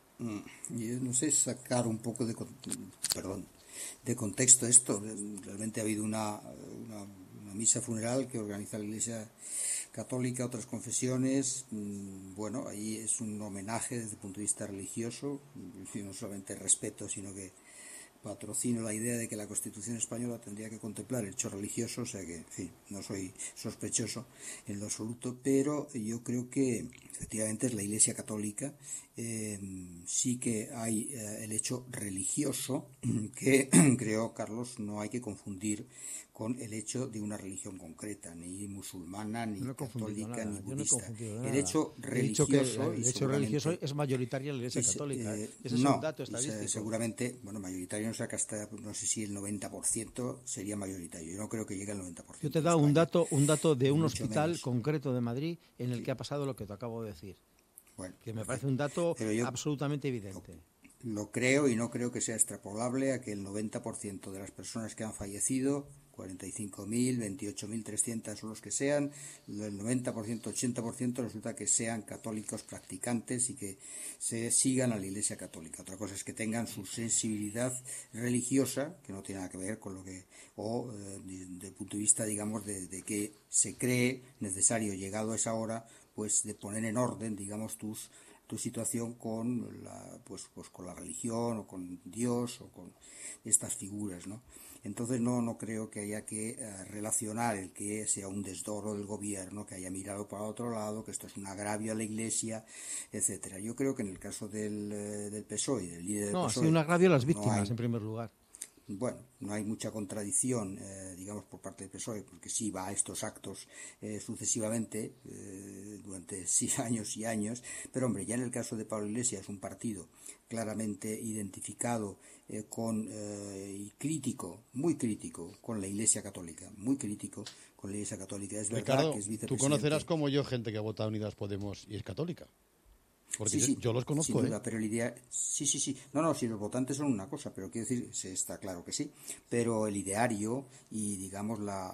yo no sé, sacar un poco de, perdón, de contexto esto. Realmente ha habido una... una misa funeral que organiza la Iglesia Católica, otras confesiones. Bueno, ahí es un homenaje desde el punto de vista religioso, no solamente respeto, sino que patrocino la idea de que la Constitución española tendría que contemplar el hecho religioso, o sea que, en fin, no soy sospechoso en lo absoluto, pero yo creo que efectivamente es la Iglesia Católica. Eh, sí que hay eh, el hecho religioso que creo, Carlos, no hay que confundir con el hecho de una religión concreta, ni musulmana, ni no católica, nada, ni budista. No el hecho religioso, que el hecho religioso es mayoritario en la Iglesia es, Católica. Eh, Ese no, es un dato estadístico. Seguramente, bueno, mayoritario no sé, que hasta, no sé si el noventa por ciento sería mayoritario. Yo no creo que llegue al noventa por ciento. Yo te he dado un dato, un dato de un hospital menos. concreto de Madrid en el sí. que ha pasado lo que te acabo de decir. Bueno, que me parece un dato yo, absolutamente evidente. Lo, lo creo y no creo que sea extrapolable a que el noventa por ciento de las personas que han fallecido, cuarenta y cinco mil, veintiocho mil trescientos o los que sean, el noventa por ciento, ochenta por ciento resulta que sean católicos practicantes y que se sigan a la Iglesia Católica. Otra cosa es que tengan su sensibilidad religiosa, que no tiene nada que ver con lo que, o eh, desde el punto de vista, digamos, de, de que se cree necesario, llegado a esa hora, pues de poner en orden, digamos, tus tu situación con la pues pues con la religión o con Dios o con estas figuras, ¿no? Entonces no no creo que haya que uh, relacionar el que sea un desdoro del gobierno, que haya mirado para otro lado, que esto es un agravio a la Iglesia, etcétera. Yo creo que en el caso del, uh, del P S O E y del líder no, del P S O E... No, ha sido un agravio a las víctimas, no hay, en primer lugar. Bueno, no hay mucha contradicción, eh, digamos, por parte del P S O E, porque sí va a estos actos eh, sucesivamente, eh, durante sí, años y años, pero hombre, ya en el caso de Pablo Iglesias es un partido claramente identificado eh, con eh, y crítico, muy crítico con la Iglesia Católica, muy crítico con la Iglesia Católica. Es Ricardo, verdad que es vicepresidente. Tú conocerás como yo gente que ha votado Unidas Podemos y es católica. Porque sí, sí, yo los conozco, sin duda, ¿eh? Pero el idea, sí, sí, sí. No, no, si los votantes son una cosa, pero quiero decir, se está claro que sí. Pero el ideario y, digamos, la,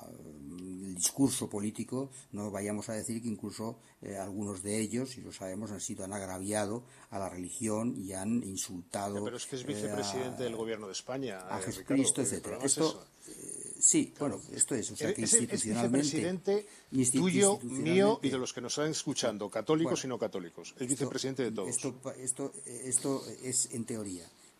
el discurso político, no vayamos a decir que incluso eh, algunos de ellos, y lo sabemos, han sido, han agraviado a la religión y han insultado. Ya, pero es que es vicepresidente eh, a, del gobierno de España. A eh, Jesucristo, etcétera. Esto, eh, sí, claro. bueno, esto es, o sea, que es, institucionalmente. Es vicepresidente tuyo, mío y de los que nos están escuchando, católicos bueno, y no católicos. Es vicepresidente de todos. Esto, esto, esto es en teoría.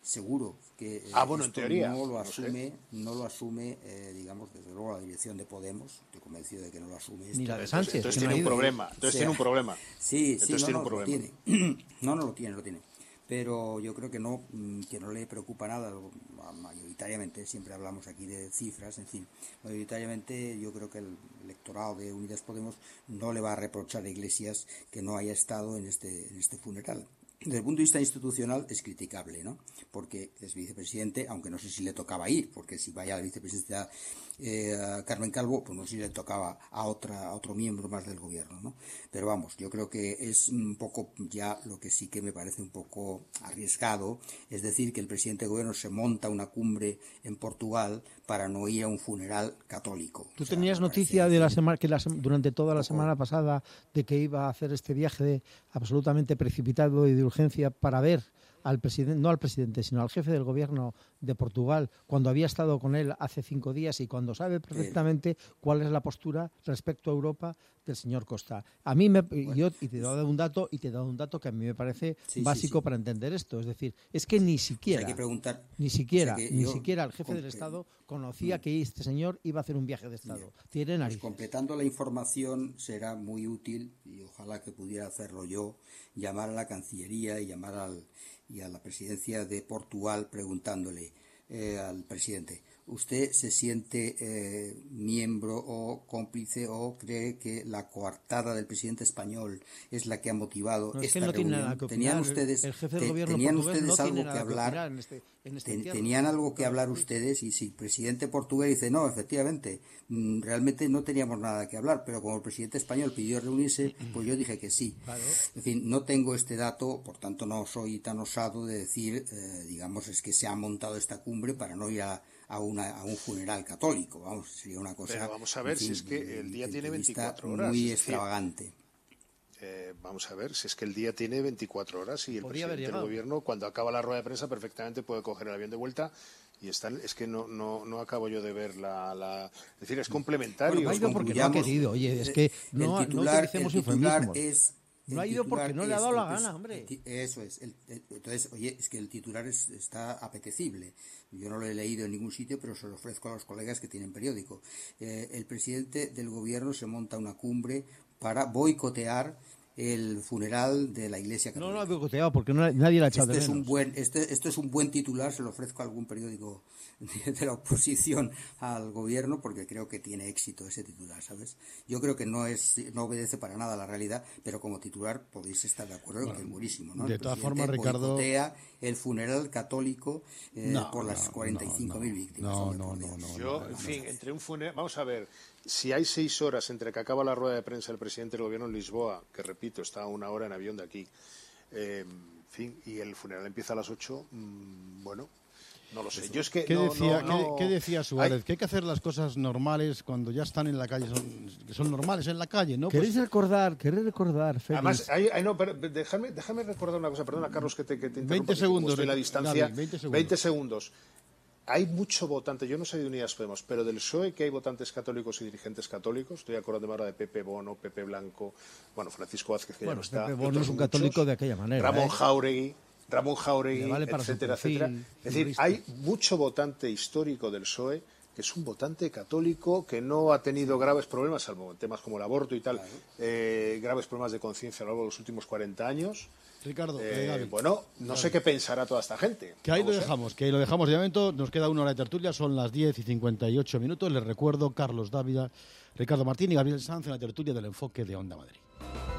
seguro que ah, bueno, esto en teoría, no lo no asume, sé. no lo asume, eh, digamos, desde luego la dirección de Podemos. Estoy convencido de que no lo asume. Esto. Ni la de Sánchez. Entonces que tiene no un problema. Entonces o sea, tiene un problema. Sí, entonces sí, tiene no, un no, problema. Lo tiene. No, no lo tiene, lo tiene. Pero yo creo que no, que no le preocupa nada, mayoritariamente, siempre hablamos aquí de cifras, en fin, mayoritariamente yo creo que el electorado de Unidas Podemos no le va a reprochar a Iglesias que no haya estado en este, en este funeral. Desde el punto de vista institucional es criticable, ¿no? Porque es vicepresidente, aunque no sé si le tocaba ir, porque si vaya a la vicepresidenta eh, a Carmen Calvo, pues no sé si le tocaba a otra a otro miembro más del gobierno, ¿no? Pero vamos, yo creo que es un poco ya lo que sí que me parece un poco arriesgado, es decir, que el presidente de gobierno se monta una cumbre en Portugal para no ir a un funeral católico. ¿Tú o sea, tenías noticia de la semana que la, durante toda la semana pasada de que iba a hacer este viaje de, absolutamente precipitado y de urgencia para ver al presidente, no al presidente, sino al jefe del gobierno de Portugal, cuando había estado con él hace cinco días y cuando sabe perfectamente cuál es la postura respecto a Europa del señor Costa? A mí me, bueno, yo y te he dado un dato y te he dado un dato que a mí me parece sí, básico sí, sí. para entender esto, es decir, es que ni siquiera, o sea, hay que preguntar, ni siquiera, o sea, ni yo, siquiera el jefe del Estado conocía que este señor iba a hacer un viaje de Estado. Mira, Tiene narices. Pues completando la información será muy útil y ojalá que pudiera hacerlo yo, llamar a la Cancillería y llamar al y a la presidencia de Portugal preguntándole eh, al presidente, ¿usted se siente eh, miembro o cómplice o cree que la coartada del presidente español es la que ha motivado no, esta es que no reunión? Tiene nada que ¿Tenían opinar, ustedes, el jefe del te, gobierno ¿tenían portugués ustedes no algo tiene que hablar? Que en este, en este Ten, ¿Tenían algo que hablar ustedes? Y si el presidente portugués dice, no, efectivamente, mmm, realmente no teníamos nada que hablar, pero como el presidente español pidió reunirse, pues yo dije que sí. Claro. En fin, no tengo este dato, por tanto no soy tan osado de decir, eh, digamos, es que se ha montado esta cumbre para no ir a A, una, a un funeral católico, vamos, sería una cosa... Pero vamos a ver, fin, si es que el día tiene veinticuatro horas. Muy es extravagante. Decir, eh, vamos a ver, si es que el día tiene veinticuatro horas y el Podría presidente del gobierno, cuando acaba la rueda de prensa, perfectamente puede coger el avión de vuelta y están, es que no no no acabo yo de ver la... la es decir, es complementario. Bueno, no ha ido porque no ha querido, oye, es que no, el titular, no el titular es... No ha ido porque no le ha dado la gana, hombre. Eso es. El, el, entonces, oye, es que el titular es, está apetecible. Yo no lo he leído en ningún sitio, pero se lo ofrezco a los colegas que tienen periódico. Eh, el presidente del gobierno se monta una cumbre para boicotear el funeral de la Iglesia Católica. No lo ha boicoteado porque no, nadie la ha echado este de es menos. Un buen, este, esto es un buen titular, se lo ofrezco a algún periódico de, de la oposición al gobierno porque creo que tiene éxito ese titular, ¿sabes? Yo creo que no es no obedece para nada a la realidad, pero como titular podéis estar de acuerdo bueno, en que es buenísimo, ¿no? De el todas formas, Ricardo... boicotea el funeral católico eh, no, por las no, cuarenta y cinco mil no, víctimas. No, no, no, no. Yo, no, en no, fin, no. entre un funeral... Vamos a ver, si hay seis horas entre que acaba la rueda de prensa del presidente del gobierno en Lisboa, que repito, está a una hora en avión de aquí, eh, en fin, y el funeral empieza a las ocho, mmm, bueno... No lo sé. Yo es que ¿Qué, no, decía, no, no... ¿qué, ¿Qué decía Suárez? Hay... Que hay que hacer las cosas normales cuando ya están en la calle, son, que son normales en la calle, ¿no? ¿Queréis pues... recordar, queréis recordar, Félix? Además, hay, hay, no, pero déjame, déjame recordar una cosa, perdona, Carlos, que te, que te interrumpa. veinte segundos. En la distancia, Dale, veinte segundos. veinte segundos. Hay mucho votante, yo no soy de Unidas Podemos, pero del P S O E que hay votantes católicos y dirigentes católicos. Estoy acordándome ahora de Pepe Bono, Pepe Blanco, bueno, Francisco Vázquez, que bueno, ya no está. Pepe Bono es un muchos, católico de aquella manera. Ramón ¿eh? Jauregui. Ramón Jauregui, vale etcétera, etcétera. Es decir, hay mucho votante histórico del P S O E que es un votante católico que no ha tenido graves problemas, salvo en temas como el aborto y tal, claro. eh, graves problemas de conciencia a lo largo de los últimos cuarenta años. Ricardo, eh, Gaby, bueno, no Gaby. sé qué pensará toda esta gente. Que ahí lo dejamos, que lo dejamos de momento. Nos queda una hora de tertulia, son las diez y cincuenta y ocho minutos. Les recuerdo, Carlos Dávila, Ricardo Martín y Gabriel Sanz en la tertulia del Enfoque de Onda Madrid.